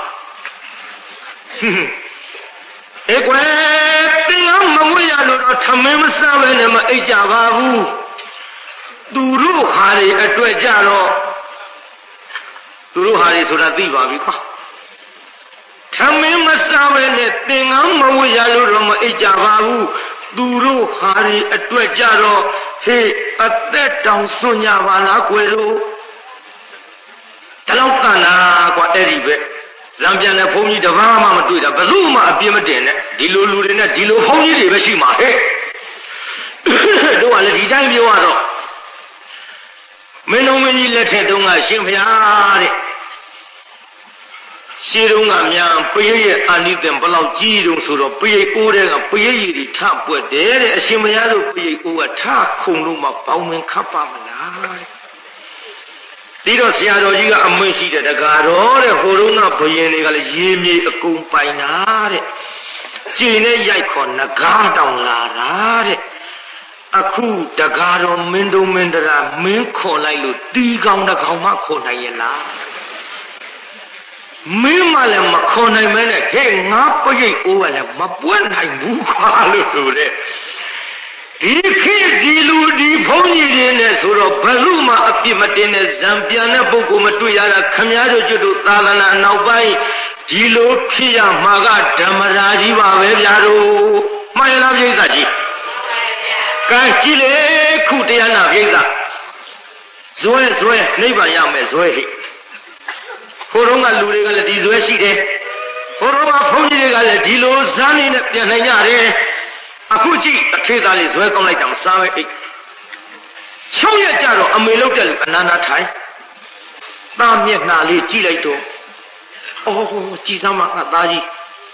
အေးကွယ်သင်္ကန်းမဝေ့ရလို့တော့ထမင်းမစားဘဲနဲ့မအိတ်ကြပါဘူးသူတို့ဟာတွေအတွက်ကြတော့သူတို့ဟာတွေဆိုတာသိပါပြီကွာထမင်းမစားဘဲနဲ့သင်္ကန်းမဝေ့ရလို့တော့မအိတ်ကြပါဘူးသူတို့ဟာတွေအတွက်ကြတော့ဟေးအသက်တောင်စွန့်ကြပါလားကွယ်တို့တလောက်တန်တာကွာအဲ့ဒီပဲဇံပြန်တဲ့ဘုန်းကြီးတပါးမှမတွေ့တာဘယ်သူမှအပြစ်မတင်နဲ့ဒီလိုလူတွေနဲ့ဒီလိုဘုန်းကြီးတွေပဲရှိမှာဟဲ့တို့ကလည်းဒီတိုင်းပြောရတော့မင်းတို့မင်းကြီးလက်ထက်တုန်းကရှင်ဘုရားတဲ့ရှင်းတုန်းကများပရိရဲ့အာနိသင်ဘလောက်ကြီးတုံးဆိုတော့ပရိအိုးတဲ့ကပရိရည်တွေထပွက်တယ်တဲ့အရှင်မရတို့ပရိအိုးကထခုံလို့မှပေါင်းမင်းခတ်ပါမလားဒီတော့ဆရာတော်ကြီးကအမင်းရှိတဲ့တကားတော်တဲ့ဟိုတုန်းကဘယင်တွေကလည်းရေမြေအကုန်ပိုင်တာတဲ့ကျင်းနဲ့ရိုက်ခေါ်ငကားတောင်လာတာတဲ့အခုတကားတော်မင်းတို့မင်းတရာမင်းခေါ်လိုက်လို့တီးကောင်းတစ်ကောင်မှခေါ်နိုင်ရဲ့လားမင်းမလည်းမခေါ်နိုင်မဲနဲ့ဟဲ့ငါပရိတ်အိုးကလည်းမပွက်နိုင်ဘူးခွာလို့ဆိုတဲ့ဒီခေတ်ဒီလူဒီဘုန်းကြီးတွေနဲ့ဆိုတော့ဘယ်သူမှအပြစ်မတင်တဲ့ဇံပြန်တဲ့ပုဂ္ဂိုလ်မတွေ့ရတာခမည်းတော်ကျွတ်တို့သာသနာနောက်ပိုင်းဒီလိုဖြစ်ရမှာကဓမ္မရာကြီးပါပဲဗျာတို့မှန်ရလားပြိဿကြီးကဲကြည့်လေခုတရားနာပြိဿဇွဲနိဗ္ဗာန်ရမယ်ဇွဲဟိဟိုတုန်းကလူတွေကလည်းဒီဇွဲရှိတယ်ဟိုတုန်းကဘုန်းကြီးတွေကလည်းဒီလိုဇာနေနဲ့ပြန်နိုင်ကြတယ်အခုကြည့်အထေသားလေးဇွဲကောင်းလိုက်တာမစားပဲအိတ်6ရက်ကြတော့အမေလောက်တဲ့လူအနာနာထိုင်သားမျက်နှာလေးကြည့်လိုက်တော့အော်ကြည်စမ်းမငါသားကြီး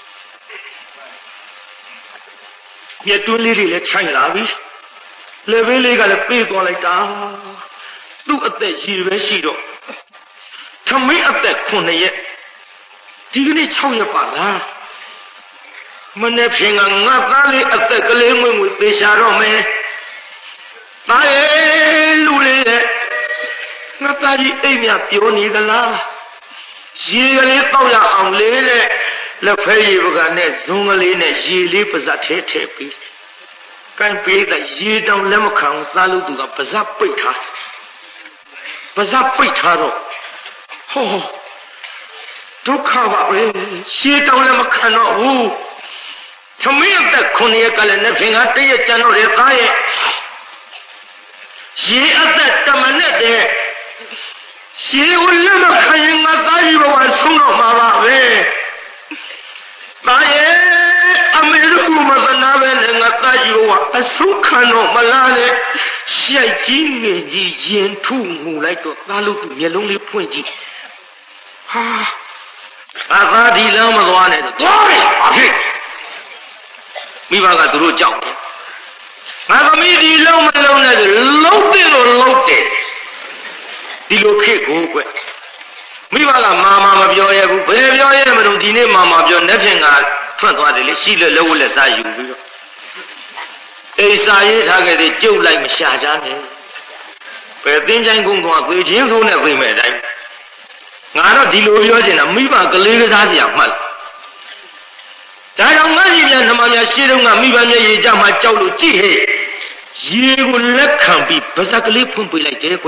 မျက်တွင်းလေးတွေလည်းခြိုက်လာပြီလေဘေးလေးကလည်းပေးသွားလိုက်တာသူ့အသက်ရည်ပဲရှိတော့ထမင်းအသက်9ရက်ဒီကနေ့6ရက်ပါလားမနေ့ဖြင့်ကငါသားလေးအသက်ကလေးငွေငွေပေးရှာတော့မယ်သားရဲ့လူလေးရဲ့ငါသားကြီးအိမ်မြပြောနေသလားရေကလေးတောက်ရအောင်လေးနဲ့လက်ဖဲရည်ပကနဲ့ဇုံကလေးနဲ့ရေလေးပါးစပ်ထဲထည့်ပြီးကိုင်းပေးတဲ့ရေတောင်လက်မခံသားလို့သူကပါးစပ်ပိတ်ထားပါးစပ်ပိတ်ထားတော့ဟောဒုက္ခပါပဲရေတောင်လည်းမခံတော့ဘူးသမီးအသက်9ရက်ကလည်းနှစ်ဖင်ကတည့်ရကျန်တော့တဲ့သားရဲ့ရေအသက်တမနဲ့တဲ့ရေကိုလက်မခံရင်ငါသားကြီးဘဝဆုံးတော့မှာပါပဲသားရဲ့အမေတို့မသနာပဲနဲ့ငါသားကြီးဘဝအဆုံးခံတော့မလားလေရှိုက်ကြီးငယ်ကြီးရင်ထုငူလိုက်တော့သားလို့သူမျက်လုံးလေးဖွင့်ကြည့်ဟာအသာဒီလမ်းမသွားနဲ့သွားတယ်ဘာဖြစ်မိဘကသူတို့ကြောက်တယ်ငါသမီးဒီလုံးမလုံးနဲ့လုံးတယ်လို့လုံးတယ်ဒီလိုခေတ်ကိုကွမိဘကမာမမပြောရဘူးဘယ်ပြောရမလို့ဒီနေ့မာမပြောလက်ဖြင့်ကထွက်သွားတယ်လေရှိလို့လက်ဝတ်လက်စားယူပြီးတော့အိစာရေးထားခဲ့တဲ့ကျုပ်လိုက်မရှာကြနဲ့ပဲသင်္ချိုင်းကုန်းသွားသေချင်းဆုံးနဲ့သိမဲ့အတိုင်းငါတော့ဒီလိုပြောချင်တာမိဘကလေးကစားစရာမှတ်ဒါကြောင့်ငါကြီးများနှမများရှေ့တုန်းကမိဘမျက်ရည်ကြမှာကြောက်လို့ကြည့်ဟဲ့ရေကိုလက်ခံပြီးပါးစပ်ကလေးဖွင့်ပေးလိုက်တယ်ကွ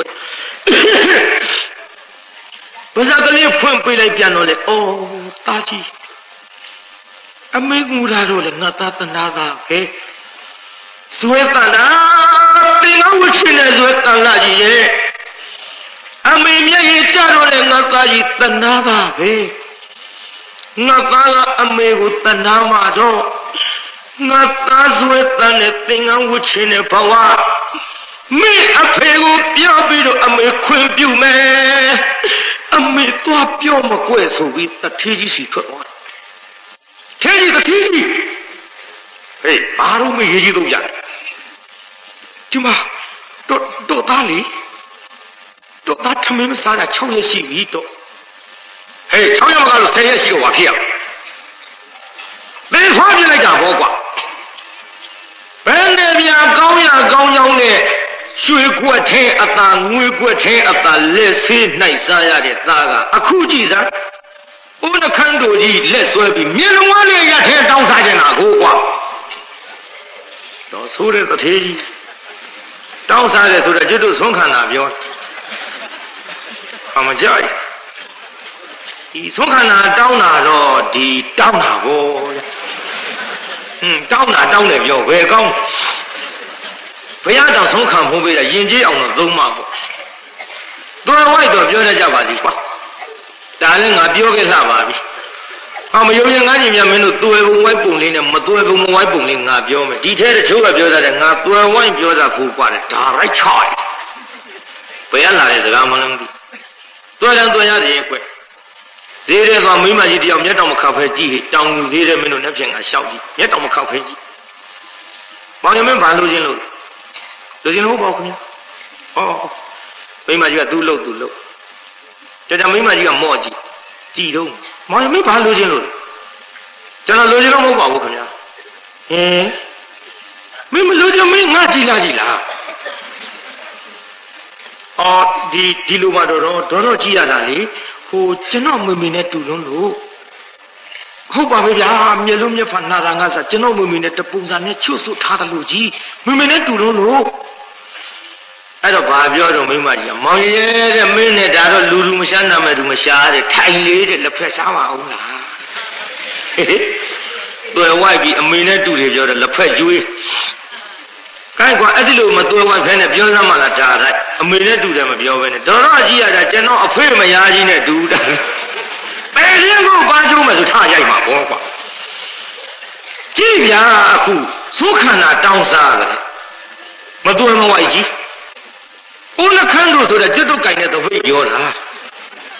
ပါးစပ်ကလေးဖွင့်ပေးလိုက်ပြန်တော့လေအော်တာကြီးအမေငူလာတော့လေငါသားတနာတာပဲဇွဲတန်တာပင်ကဝချင်းနဲ့ဇွဲတန်လာကြီးရဲ့အမေမျက်ရည်ကြတော့လေငါသားကြီးတနာတာပဲငါသားကအမေကိုတနာမှာတော့ငါသားဇွဲတန်နဲ့သင်္ကန်းဝတ်ခြင်းနဲ့ဘဝမိအဖေကိုပြောပြီးတော့အမေခွင့်ပြုမယ်အမေသွားပြောမကွဲ့ဆိုပြီးတထေးကြီးစီထွက်သွားထဲကြီးတထေးကြီးဟေးဘာလို့မရေးကြီးတော့ကြဒီမှာတော့သားလေတော့သားထမင်းမစားတာ6ရက်ရှိပြီတော့ဟေး6ရက်မကလို့10ရက်ရှိတော့ဘာဖြစ်ရလဲဘယ်ဖွားပြလိုက်တာဘောကွာဘယ်နဲ့ပြကောင်းရကောင်းကြောင်းနဲ့ရွှေကွက်ထဲအသာငွေကွက်ထဲအသာလက်ဆေးနှိုက်စားရတဲ့သားကအခုကြည့်စမ်းဦးနှခမ်းတို့ကြီးလက်ဆွဲပြီးမျက်လုံးဝါးနဲ့ရထဲတောင်းစားကြတာကိုကွာတော့ဆိုးတဲ့တထေးကြီးတောင်းစားတယ်ဆိုတော့ကျွတ်တို့ဆုံးခံတာပြောအမကြိုက်ဒီဆုံးခံတာတောင်းတာတော့ဒီတောင်းတာကိုတောင်းတာတောင်းတယ်ပြောဘယ်ကောင်းဘုရားတော်ဆုံးခံဖို့ပေးတာယဉ်ကျေးအောင်တော့သုံးပါပေါ့တော်ဝိုက်တော့ပြောတတ်ကြပါစီကွာဒါလည်းငါပြောခဲ့လှပါပြီမယုံရင်ငါ့ညီမမင်းတို့သွယ်ပုံဝိုက်ပုံလေးနဲ့မသွယ်ပုံမဝိုက်ပုံလေးငါပြောမယ်ဒီထဲတချို့ကပြောတတ်တယ်ငါသွယ်ဝိုက်ပြောတာကိုကွာတယ်ဒါရိုက်ချတယ်ဘယ်ရလာတဲ့စကားမှလည်းမသိသွယ်တယ်သွယ်ရတယ်ကွဈေးတဲ့ကမိမကြီးတယောက်မျက်တောင်မခောက်ဖဲကြည့်တောင်ဈေးတဲ့မင်းတို့နဲ့ဖြင့်ငါရှောက်ကြည့်မျက်တောင်မခောက်ဖဲကြည့်မောင်ရမင်းဘာလို့ချင်းလို့ဟုတ်ပါဘူးခင်ဗျဟောမိမကြီးကသူ့လို့ကြမိမကြီးကမော့ကြည့်တော့မောင်ရမင်းဘာလို့ချင်းလို့ကျွန်တော်လိုချင်တော့မဟုတ်ပါဘူးခင်ဗျမင်းမလိုချင်မင်းငါကြည့်လားဒီလိုမှတော့ကြည့်ရတာလေကျွန်တော်မေနဲ့တူလုံးလို့ဟုတ်ပါပဲဗျာမျက်လုံးမျက်ဖာနာတာငါစားကျွန်တော်မေနဲ့တပုံစံနဲ့ချွတ်ဆွတ်ထားတယ်လို့ကြီးမေနဲ့တူလုံးလို့အဲ့တော့ဘာပြောတော့မိမကြီးကမောင်ရဲတဲ့မင်းနဲ့ဒါတော့လူမရှာနာမဲ့လူမရှာတဲ့ထိုင်လေးတဲ့လက်ဖက်စားပါအောင်လားတွေ့ဝိုက်ပြီးအမေနဲ့တူတယ်ပြောတယ်လက်ဖက်ကျွေးကိုင်းကွာအဲ့ဒီလိုမတွေ့ဝိုက်ဖဲနဲ့ပြောစမ်းမှလားဒါတိုင်းအမေနဲ့တူတယ်မပြောဘဲနဲ့တော်ကြီးရတာကျွန်တော်အဖေမယားကြီးနဲ့တူတာဘယ်လင်းကိုပါကျိုးမယ်ဆိုထားရိုက်မှာဘောကွာကြည့်ဗျာအခုသုခန္ဓာတောင်းစားတယ်မတွေ့မဝိုက်ကြီးဦးနှခမ်းတို့ဆိုတဲ့ကျွတ်တုတ်ကင်တဲ့သပိတ်ပြောတာ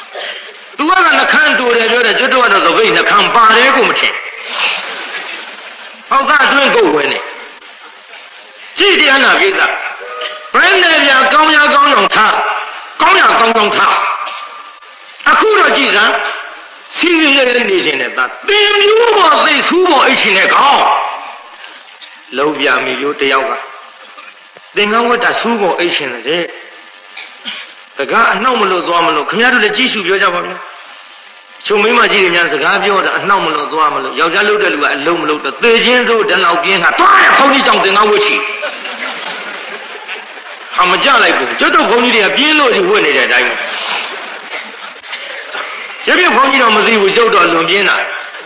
သူကနှခမ်းတူတယ်ပြောတယ်ကျွတ်တော့သပိတ်နှခမ်းပါတယ်ကိုမထင်ဟောကအတွင်းကိုဝင်နေကြည့်တရားနာကိစ္စဘယ်နဲ့ပြကောင်းရကောင်းအောင်ထားကောင်းရကောင်းကောင်းထားအခုတော့ကြည့်စမ်းစီးရဲရဲနေခြင်းနဲ့သာတင်မျိုးပေါ်သိဆူးပေါ်အိတ်ရှင်နဲ့ကောင်းလုံးပြမိမျိုးတယောက်ကသင်္ကန်းဝတ်တာဆူးပေါ်အိတ်ရှင်တဲ့စကားအနှောက်မလို့သွားမလို့ခင်ဗျားတို့လည်းကြည့်ရှုပြောကြပါဗျာချုံမင်းမကြီးတွေများစကားပြောတာအနှောက်မလို့သွားမလို့ယောက်ျားလုပ်တဲ့လူကအလုံးမလို့တော့သေချင်းစိုးတလောက်ပြင်းတာတွားရဘုန်းကြီးကြောင့်သင်္ကန်းဝတ်ချီဟာမကြလိုက်ဘူးကျွတ်တော့ဘုန်းကြီးတွေကပြင်းလို့ရှိဝတ်နေတဲ့အတိုင်းကျပြဘုန်းကြီးတော့မသိဘူးကျွတ်တော့လွန်ပြင်းတာ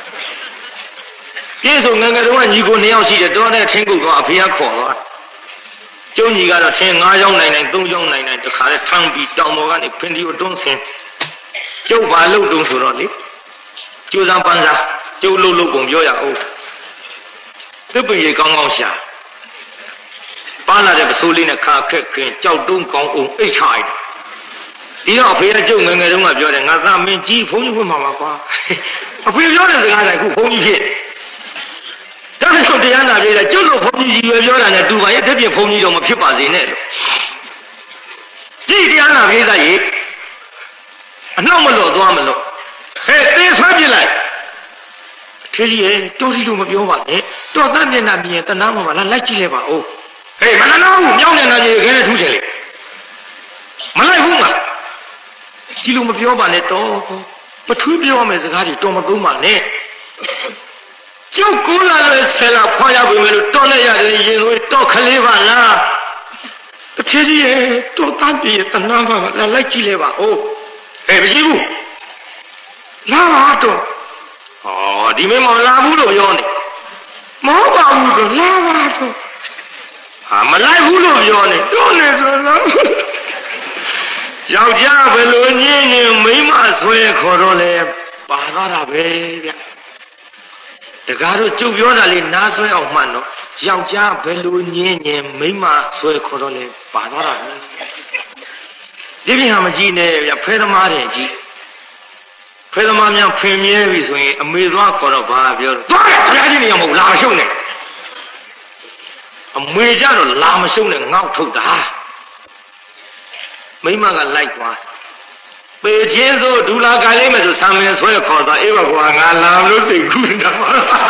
ပြင်းဆိုငငယ်တော့ညီကို2ယောက်ရှိတယ်တော်တဲ့ထင်းကုတ်တော့အဖေကခေါ်သွားကျုံကြီးကတော့ထင်း9ယောက်နိုင်နိုင်3ယောက်နိုင်နိုင်တခါလဲထမ်းပြီးတောင်ပေါ်ကနေဖင်ဒီကိုတွန်းဆင်းကျုပ်ဘာလုပ်တုံးဆိုတော့လေကျိုးစမ်းပန်းစားကျုပ်လှုပ်ပုံပြောရအောင်သစ်ပင်ရေကောင်းကောင်းရှာပါလာတဲ့ပစိုးလေးနဲ့ခါခက်ခင်ကြောက်တုံးကောင်းအောင်အိတ်ချလိုက်ဒီတော့အဖေကကျုပ်ငငယ်တုန်းကပြောတယ်ငါသားမင်းကြီးဘုန်းကြီးဝင်မှာပါကွာအဖေပြောတဲ့စကားတိုင်းခုဘုန်းကြီးဖြစ်ဒါဆိုတရားနာပြေးတယ်ကျုပ်တို့ဘုန်းကြီးကြီးပဲပြောတာနဲ့တူပါရဲ့တပြည့်ဘုန်းကြီးတော့မဖြစ်ပါစေနဲ့လို့ကြည့်တရားနာပြေးသားကြီးအနှောက်မလို့သွားမလို့ဟဲ့တင်းဆွဲပြလိုက်ထေကြီးရဲ့တော်စီလို့မပြောပါနဲ့တော်သားမျက်နှာမြင်တနာမှာလားလိုက်ကြည့်လဲပါဦးဟေးမနာနာဘူးမြောင်းနေတာကြီးခဲနဲ့ထူးချင်လေမလိုက်ဘူးငါဒီလိုမပြောပါနဲ့တော့ပထွေးပြောမယ်စကားတွေတော်မသုံးပါနဲ့ကျုပ်ကိုလာလဲဆယ်လာဖွာရပြီမယ်လို့တော်နဲ့ရတယ်ရင်လို့တော့ခလေးပါလားတထေကြီးရဲ့တော်သားပြည့်တနာမှာလားလိုက်ကြည့်လဲပါဦးဟဲ့မရှိဘူးလာပါတော့ဟောဒီမင်းမလာဘူးလို့ပြောနေမဟုတ်ပါဘူးတော့လာပါတော့ဟာမလိုက်ဘူးလို့ပြောနေတော့နေဆိုတော့ယောက်ျားဘယ်လိုညင်းနေမိန်းမဆွဲခေါ်တော့လဲပါသွားတာပဲဗျတကားတို့ကျုပ်ပြောတာလေးနားဆွဲအောင်မှန်တော့ယောက်ျားဘယ်လိုညင်းနေမိန်းမဆွဲခေါ်တော့လဲပါသွားတာပဲဒီပြင်ဟာမကြည့်နဲ့ဗျဖဲသမားတယ်ကြည့်ဖဲသမားများဖင်မြဲပြီဆိုရင်အမေသွားခေါ်တော့ဘာပြောတော့သွားခရားကြီးနေရမဟုတ်လာမရှုံနဲ့အမေကြတော့လာမရှုံနဲ့ငေါ့ထုတ်တာမိမကလိုက်သွားပေချင်းသို့ဒူလာကလေးမယ်ဆိုဆံမင်းဆွဲခေါ်သွားအေးပါကွာငါလာလို့စိတ်ကူးနေတာပါဒါ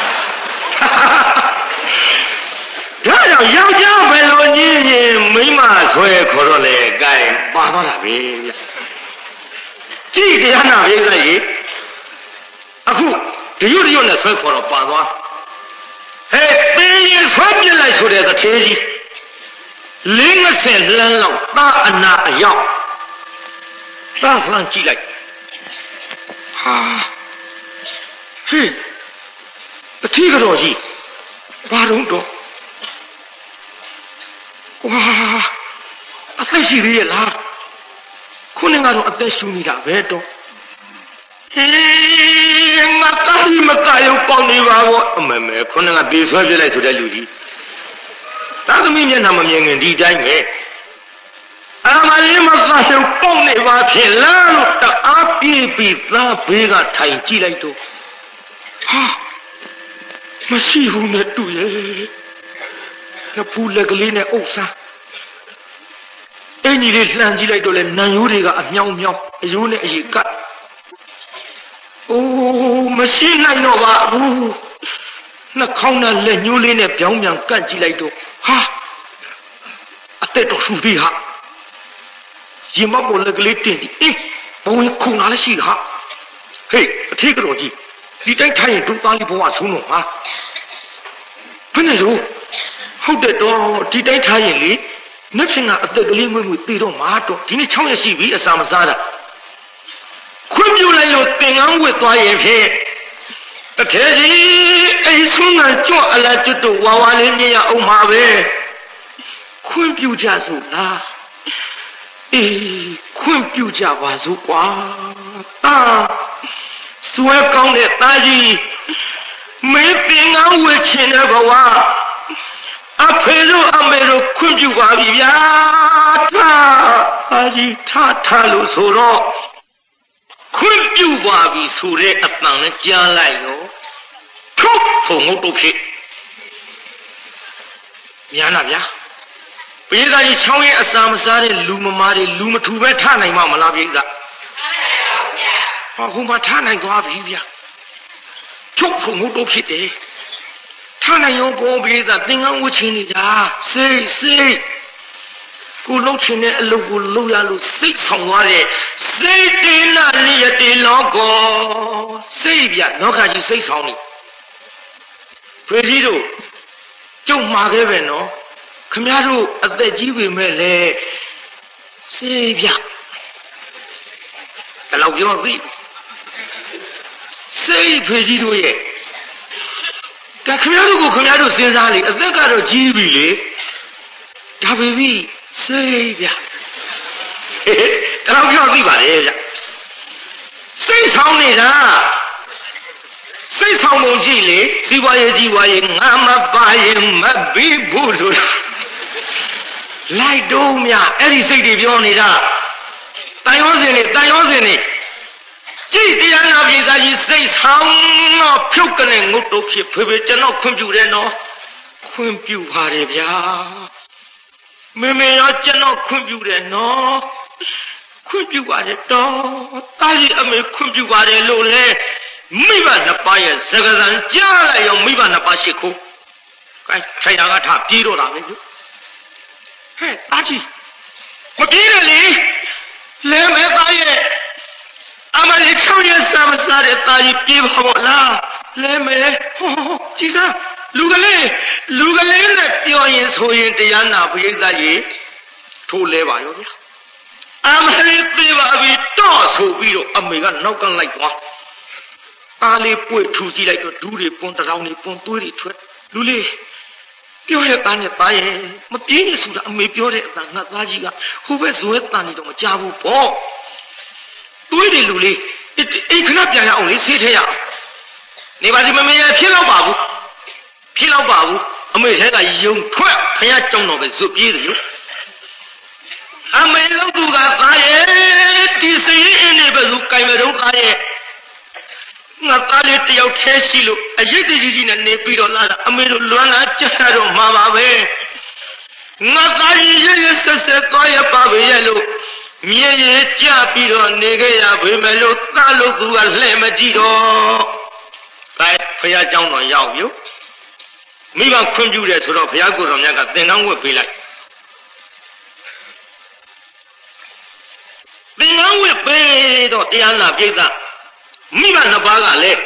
ကြောင့်ယောက်ျားဘယ်လိုညင်းရင်မိမဆွဲခေါ်တော့လေကဲပါသွားတာပဲဗျကြည့်တရားနာပြိဿကြီးအခုဒီရွတ်နဲ့ဆွဲခေါ်တော့ပါသွားဟဲ့ပင်ရင်ဆွဲပြစ်လိုက်ဆိုတဲ့တထေးကြီး50လမ်းလောက်သားအနာအရောက်သားလှမ်းကြည့်လိုက်ဟာဟေးတတိကတော်ကြီးဘာတော့ကွာအသက်ရှိသေးရဲ့လားခုနကတော့အသက်ရှူနေတာပဲတော့ဟေးငါတားမကရုပ်ပေါက်နေပါဘောအမေမေခုနကပြေဆွဲပြလိုက်ဆိုတဲ့လူကြီးသာသမီမျက်နှာမမြင်ခင်ဒီတိုင်းပဲအမလေးမကရုပ်ပေါက်နေပါဖြင့်လားလို့တအားပြေးပြီးသားဘေးကထိုင်ကြည့်လိုက်တော့ဟာမရှိဘူးနဲ့တူရဲ့တပူလက်ကလေးနဲ့အုပ်စားအင်းကြီးလေးလှမ်းကြည့်လိုက်တော့လေနံရိုးတွေကအမြောင်းမြောင်းအယိုးနဲ့အရေကတ်အိုးမရှိနိုင်တော့ပါဘူးနှာခေါင်းနဲ့လက်ညှိုးလေးနဲ့ပြောင်းပြန်ကတ်ကြည့်လိုက်တော့ဟာအသက်တော်ရှူသေးဟာရင်မပေါ်လက်ကလေးတင်ပြီးအေးဘုံခုန်လာလည်းရှိဟာဟေးအထီးကတော်ကြီးဒီတိုင်းထိုင်ရင်ဒုသားလေးဘဝဆုံးတော့ဟာဘယ်နဲ့ရောဟုတ်တယ်တော့ဒီတိုင်းထိုင်ရင်လေနှက်ဖြင့်ကအသက်ကလေးငွေ့ငွေ့တည်တော့မှာတော့ဒီနေ့6ရက်ရှိပြီအစာမစားတာခွင့်ပြုလိုက်လို့သင်္ကန်းဝတ်သွားရင်ဖြင့်တထဲကြီးအိမ်ဆုံးကကြွအလားကျွတ်တော့ဝါဝါလေးမြင်ရအောင်ပါပဲခွင့်ပြုကြစို့လားအေးခွင့်ပြုကြပါစို့ကွာစွဲကောင်းတဲ့သားကြီးမင်းသင်္ကန်းဝတ်ခြင်းတဲ့ဘဝအဖေတို့အမေတို့ခွင့်ပြုပါပြီဗျာသားကြီးထလို့ဆိုတော့ခွင့်ပြုပါပြီဆိုတဲ့အတန်နဲ့ကြားလိုက်ရောထုတ်ဖို့ငုတ်တုတ်ဖြစ်များနာဗျာပိဿာကြီးချောင်းရဲ့အစာမစားတဲ့လူမမားတွေလူမထူပဲထနိုင်မှာမလားပိဿာဟောဟိုမှာထနိုင်သွားပြီဗျာထုတ်ဖို့ငုတ်တုတ်ဖြစ်တယ်ထနိုင်ရောဘောပိဿာသင်္ကန်းဝှချင်နေတာစိတ်ကိုလှုပ်ချင်တဲ့အလုပ်ကိုလှုပ်ရလို့စိတ်ဆောင်သွားတဲ့စိတ်တေနာနိယတေလောကောစိတ်ဗျလောကကြီးစိတ်ဆောင်နေဖွေကြီးတို့ကျုပ်မှာခဲ့ပဲနော်ခမည်းတော်အသက်ကြီးပေမဲ့လေစိတ်ဗျဘယ်လောက်ပြောသိစိတ်ဖွေကြီးတို့ရဲ့ဒါခမည်းတော်ကိုခမည်းတော်စဉ်းစားလေအသက်ကတော့ကြီးပြီလေဒါပေမဲ့စိတ်ဗျတော့ပြောသိပါလေဗျစိတ်ဆောင်နေတာစိတ်ဆောင်ပုံကြည့်လေစီးပွားရေးကြီးပွားရေးငါမပါရင်မပြီးဘူးဆိုလိုက်တော့မြအဲ့ဒီစိတ်တွေပြောနေတာတန်ရောစင်နေကြည့်တရားနာပြည်သားကြီးစိတ်ဆောင်တော့ဖြုတ်ကနေငုတ်တော့ဖြစ်ဖေကျွန်တော်ခွင့်ပြုတယ်နော်ခွင့်ပြုပါတယ်ဗျာမေရောကျွန်တော်ခွင့်ပြုတယ်နော်ခွင့်ပြုပါတယ်တော့တာကြီးအမေခွင့်ပြုပါတယ်လို့လေမိဘနှစ်ပါးရဲ့စကားသံကြားလိုက်ရောမိဘနှစ်ပါးရှိခိုးကဲထိုင်တာကထပြေးတော့တာပဲဟဲ့တာကြီးမပြေးရလေလဲမဲသားရဲ့အမလေးချောင်းရဲ့စာမစားတဲ့တာကြီးပြေးပါဘောလားလဲမဲဟောကြည်စားလူကလေးနဲ့ပြောရင်ဆိုရင်တရားနာပရိသတ်ကြီးထိုးလဲပါရောဗျာအမလေးပြေးပါပြီတော့ဆိုပြီးတော့အမေကနောက်ကလိုက်သွားအားလေးပွေထူကြည့်လိုက်တော့ဒူးတွေပွန်းတောင်တွေပွန်းသွေးတွေထွက်လူလေးပြောရတဲ့နဲ့သားရဲ့မပြေးနေဆိုတာအမေပြောတဲ့အတန်ငါသားကြီးကဟိုဘက်ဇွဲတန်နေတော့မကြဘူးပေါ့သွေးတွေလူလေးအိမ်ခဏပြန်ရအောင်လေဆေးထဲရအောင်နေပါစီမမေရဖြစ်တော့ပါဘူးအမေထဲကယုံထွက်ဖယားကြောင်းတော့ပဲဇွတ်ပြေးတယ်လို့အမေလို့သူကသားရဲ့ဒီစိတ်အင်းနေပဲလူကြိုင်မတော့သားရဲ့ငါသားလေးတယောက်ထဲရှိလို့အရေးတကြီးနဲ့နေပြီးတော့လာတာအမေတို့လွမ်းလာကြတော့မှာပါပဲငါသားကြီးရဆက်သွားရပါပဲရဲ့လို့မြင်ရကြပြီးတော့နေခဲ့ရပေမဲ့လို့သားလို့သူကလှဲ့မကြည့်တော့ကဲဖယားเจ้าတော်ရောက်ပြီမိဘခွင့်ပြုတယ်ဆိုတော့ဘုရားကိုယ်တော်မြတ်ကသင်္ကန်းဝတ်ပေးလိုက်သင်္ကန်းဝတ်ပေးတော့တရားနာပြိဿမိဘနှစ်ပါးကလည်း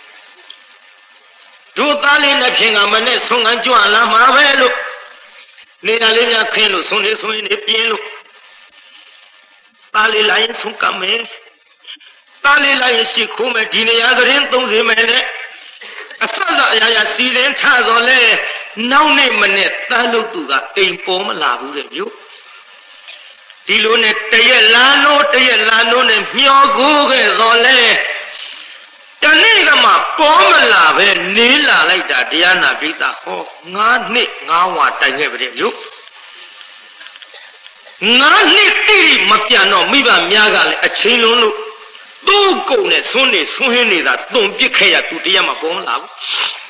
တို့သားလေးနဲ့ဖြင့်ကမနဲ့ဆုံးကန်းကြွလာမှာပဲလို့နေတာလေးများခင်းလို့ဆုံးနေပြင်းလို့သားလေးလိုက်ဆုံးကမယ်သားလေးလိုက်ရှိခိုးမယ်ဒီနေရာသတင်း30မယ်နဲ့အစအရာစီရင်ထတော့လဲနောက်နေ့မနဲ့သားလို့သူကအိမ်ပေါ်မလာဘူးတဲ့မြို့ဒီလိုနဲ့တရက်လာလို့နဲ့မျောကိုခဲ့တော့လဲတနေ့ကမှပေါ်မလာပဲနေလာလိုက်တာတရားနာပိဿဟော9နှစ်9ဝါတိုင်ခဲ့ပြီမြို့9နှစ်တိမပြန်တော့မိဘများကလည်းအချင်းလုံးလို့သူ့ကုံနဲ့ဆွန်းဟင်းနေတာတုံပစ်ခဲ့ရသူတရားမပေါ်လာဘူး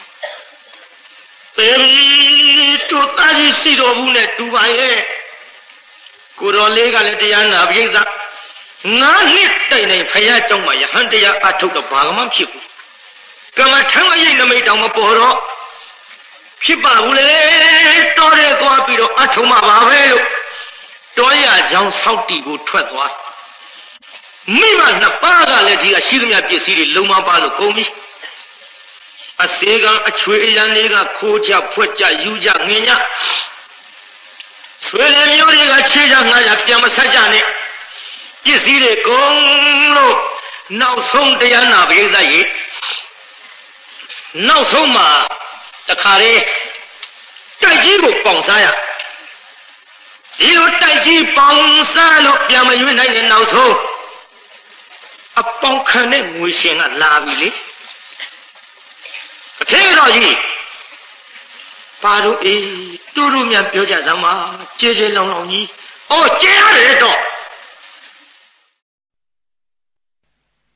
ပေတို့တာကြီးရှိတော်ဘူးနဲ့တူပါရဲ့ကိုတော်လေးကလည်းတရားနာပိဿ9နှစ်တိုင်ဖယားเจ้าမှာယဟန်တရားအထုတ်တော့ဘာမှမဖြစ်ဘူးကမ္မထမ်းအရေးနမိတ်တောင်မပေါ်တော့ဖြစ်ပါဘူးလေတော်ရဲသွားပြီးတော့အထုံးမှာပါပဲလို့တောရကြောင်ဆောက်တီကိုထွက်သွားမိမနှစ်ပါးကလည်းဒီကရှိသမျှပစ္စည်းတွေလုံမပါလို့ကုန်ပြီအစေကအချွေအရန်လေးကခိုးကြဖွက်ကြယူကြငင်ကြဆွေလေမျိုးတွေကချေးကြငှားကြပြန်မဆက်ကြနဲ့ပစ္စည်းတွေကုန်လို့နောက်ဆုံးတရားနာပရိသတ်ရေနောက်ဆုံးမှာတခါလေတိုက်ကြီးကိုပေါင်စားရဒီလိုတိုက်ကြီးပေါင်စားလို့ပြန်မရွေးနိုင်တဲ့နောက်ဆုံးအပေါင်ခံတဲ့ငွေရှင်ကလာပြီလေအထေတော်ကြီးပါတို့တူတူမြန်ပြောကြစမ်းပါကျေကျေလောင်လောင်ကြီးအော်ကျေရတယ်တော့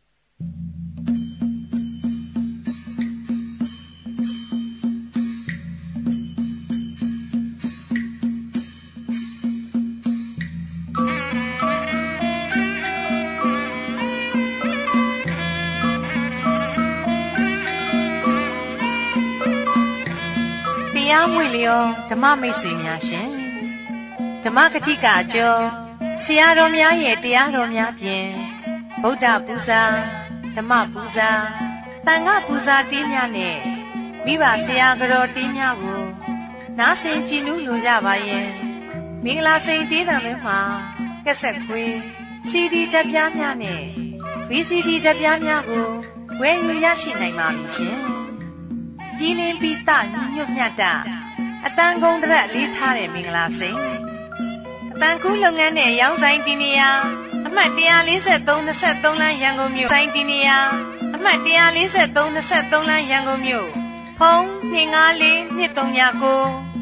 မွေလျောဓမ္မမိတ်ဆွေများရှင်ဓမ္မကတိကအကျော်ဆရာတော်များရဲ့တရားတော်များဖြင့်ဗုဒ္ဓပူဇာဓမ္မပူဇာသံဃပူဇာတေးများနဲ့မိဘဆရာကတော်တေးများကိုနားဆင်ကြည်နူးလိုကြပါရဲ့မင်္ဂလာစိန်တေးသံတွေမှာကက်ဆက်ခွေး CD ဓာတ်ပြားများနဲ့ VCD ဓာတ်ပြားများကိုဝယ်ယူရရှိနိုင်ပါပြီရှင်ပြည်လင်းပိသညညွတ်မြတ်တာအတန်ကုန်တရက်လေးထားတဲ့မင်္ဂလာစိန်အတန်ကူးလုပ်ငန်းနဲ့ရောင်းဆိုင်တီနေရာအမှတ်143-23လမ်းရန်ကုန်မြို့ဆိုင်တီနေရာအမှတ်143-23လမ်းရန်ကုန်မြို့ဖုန်း254-239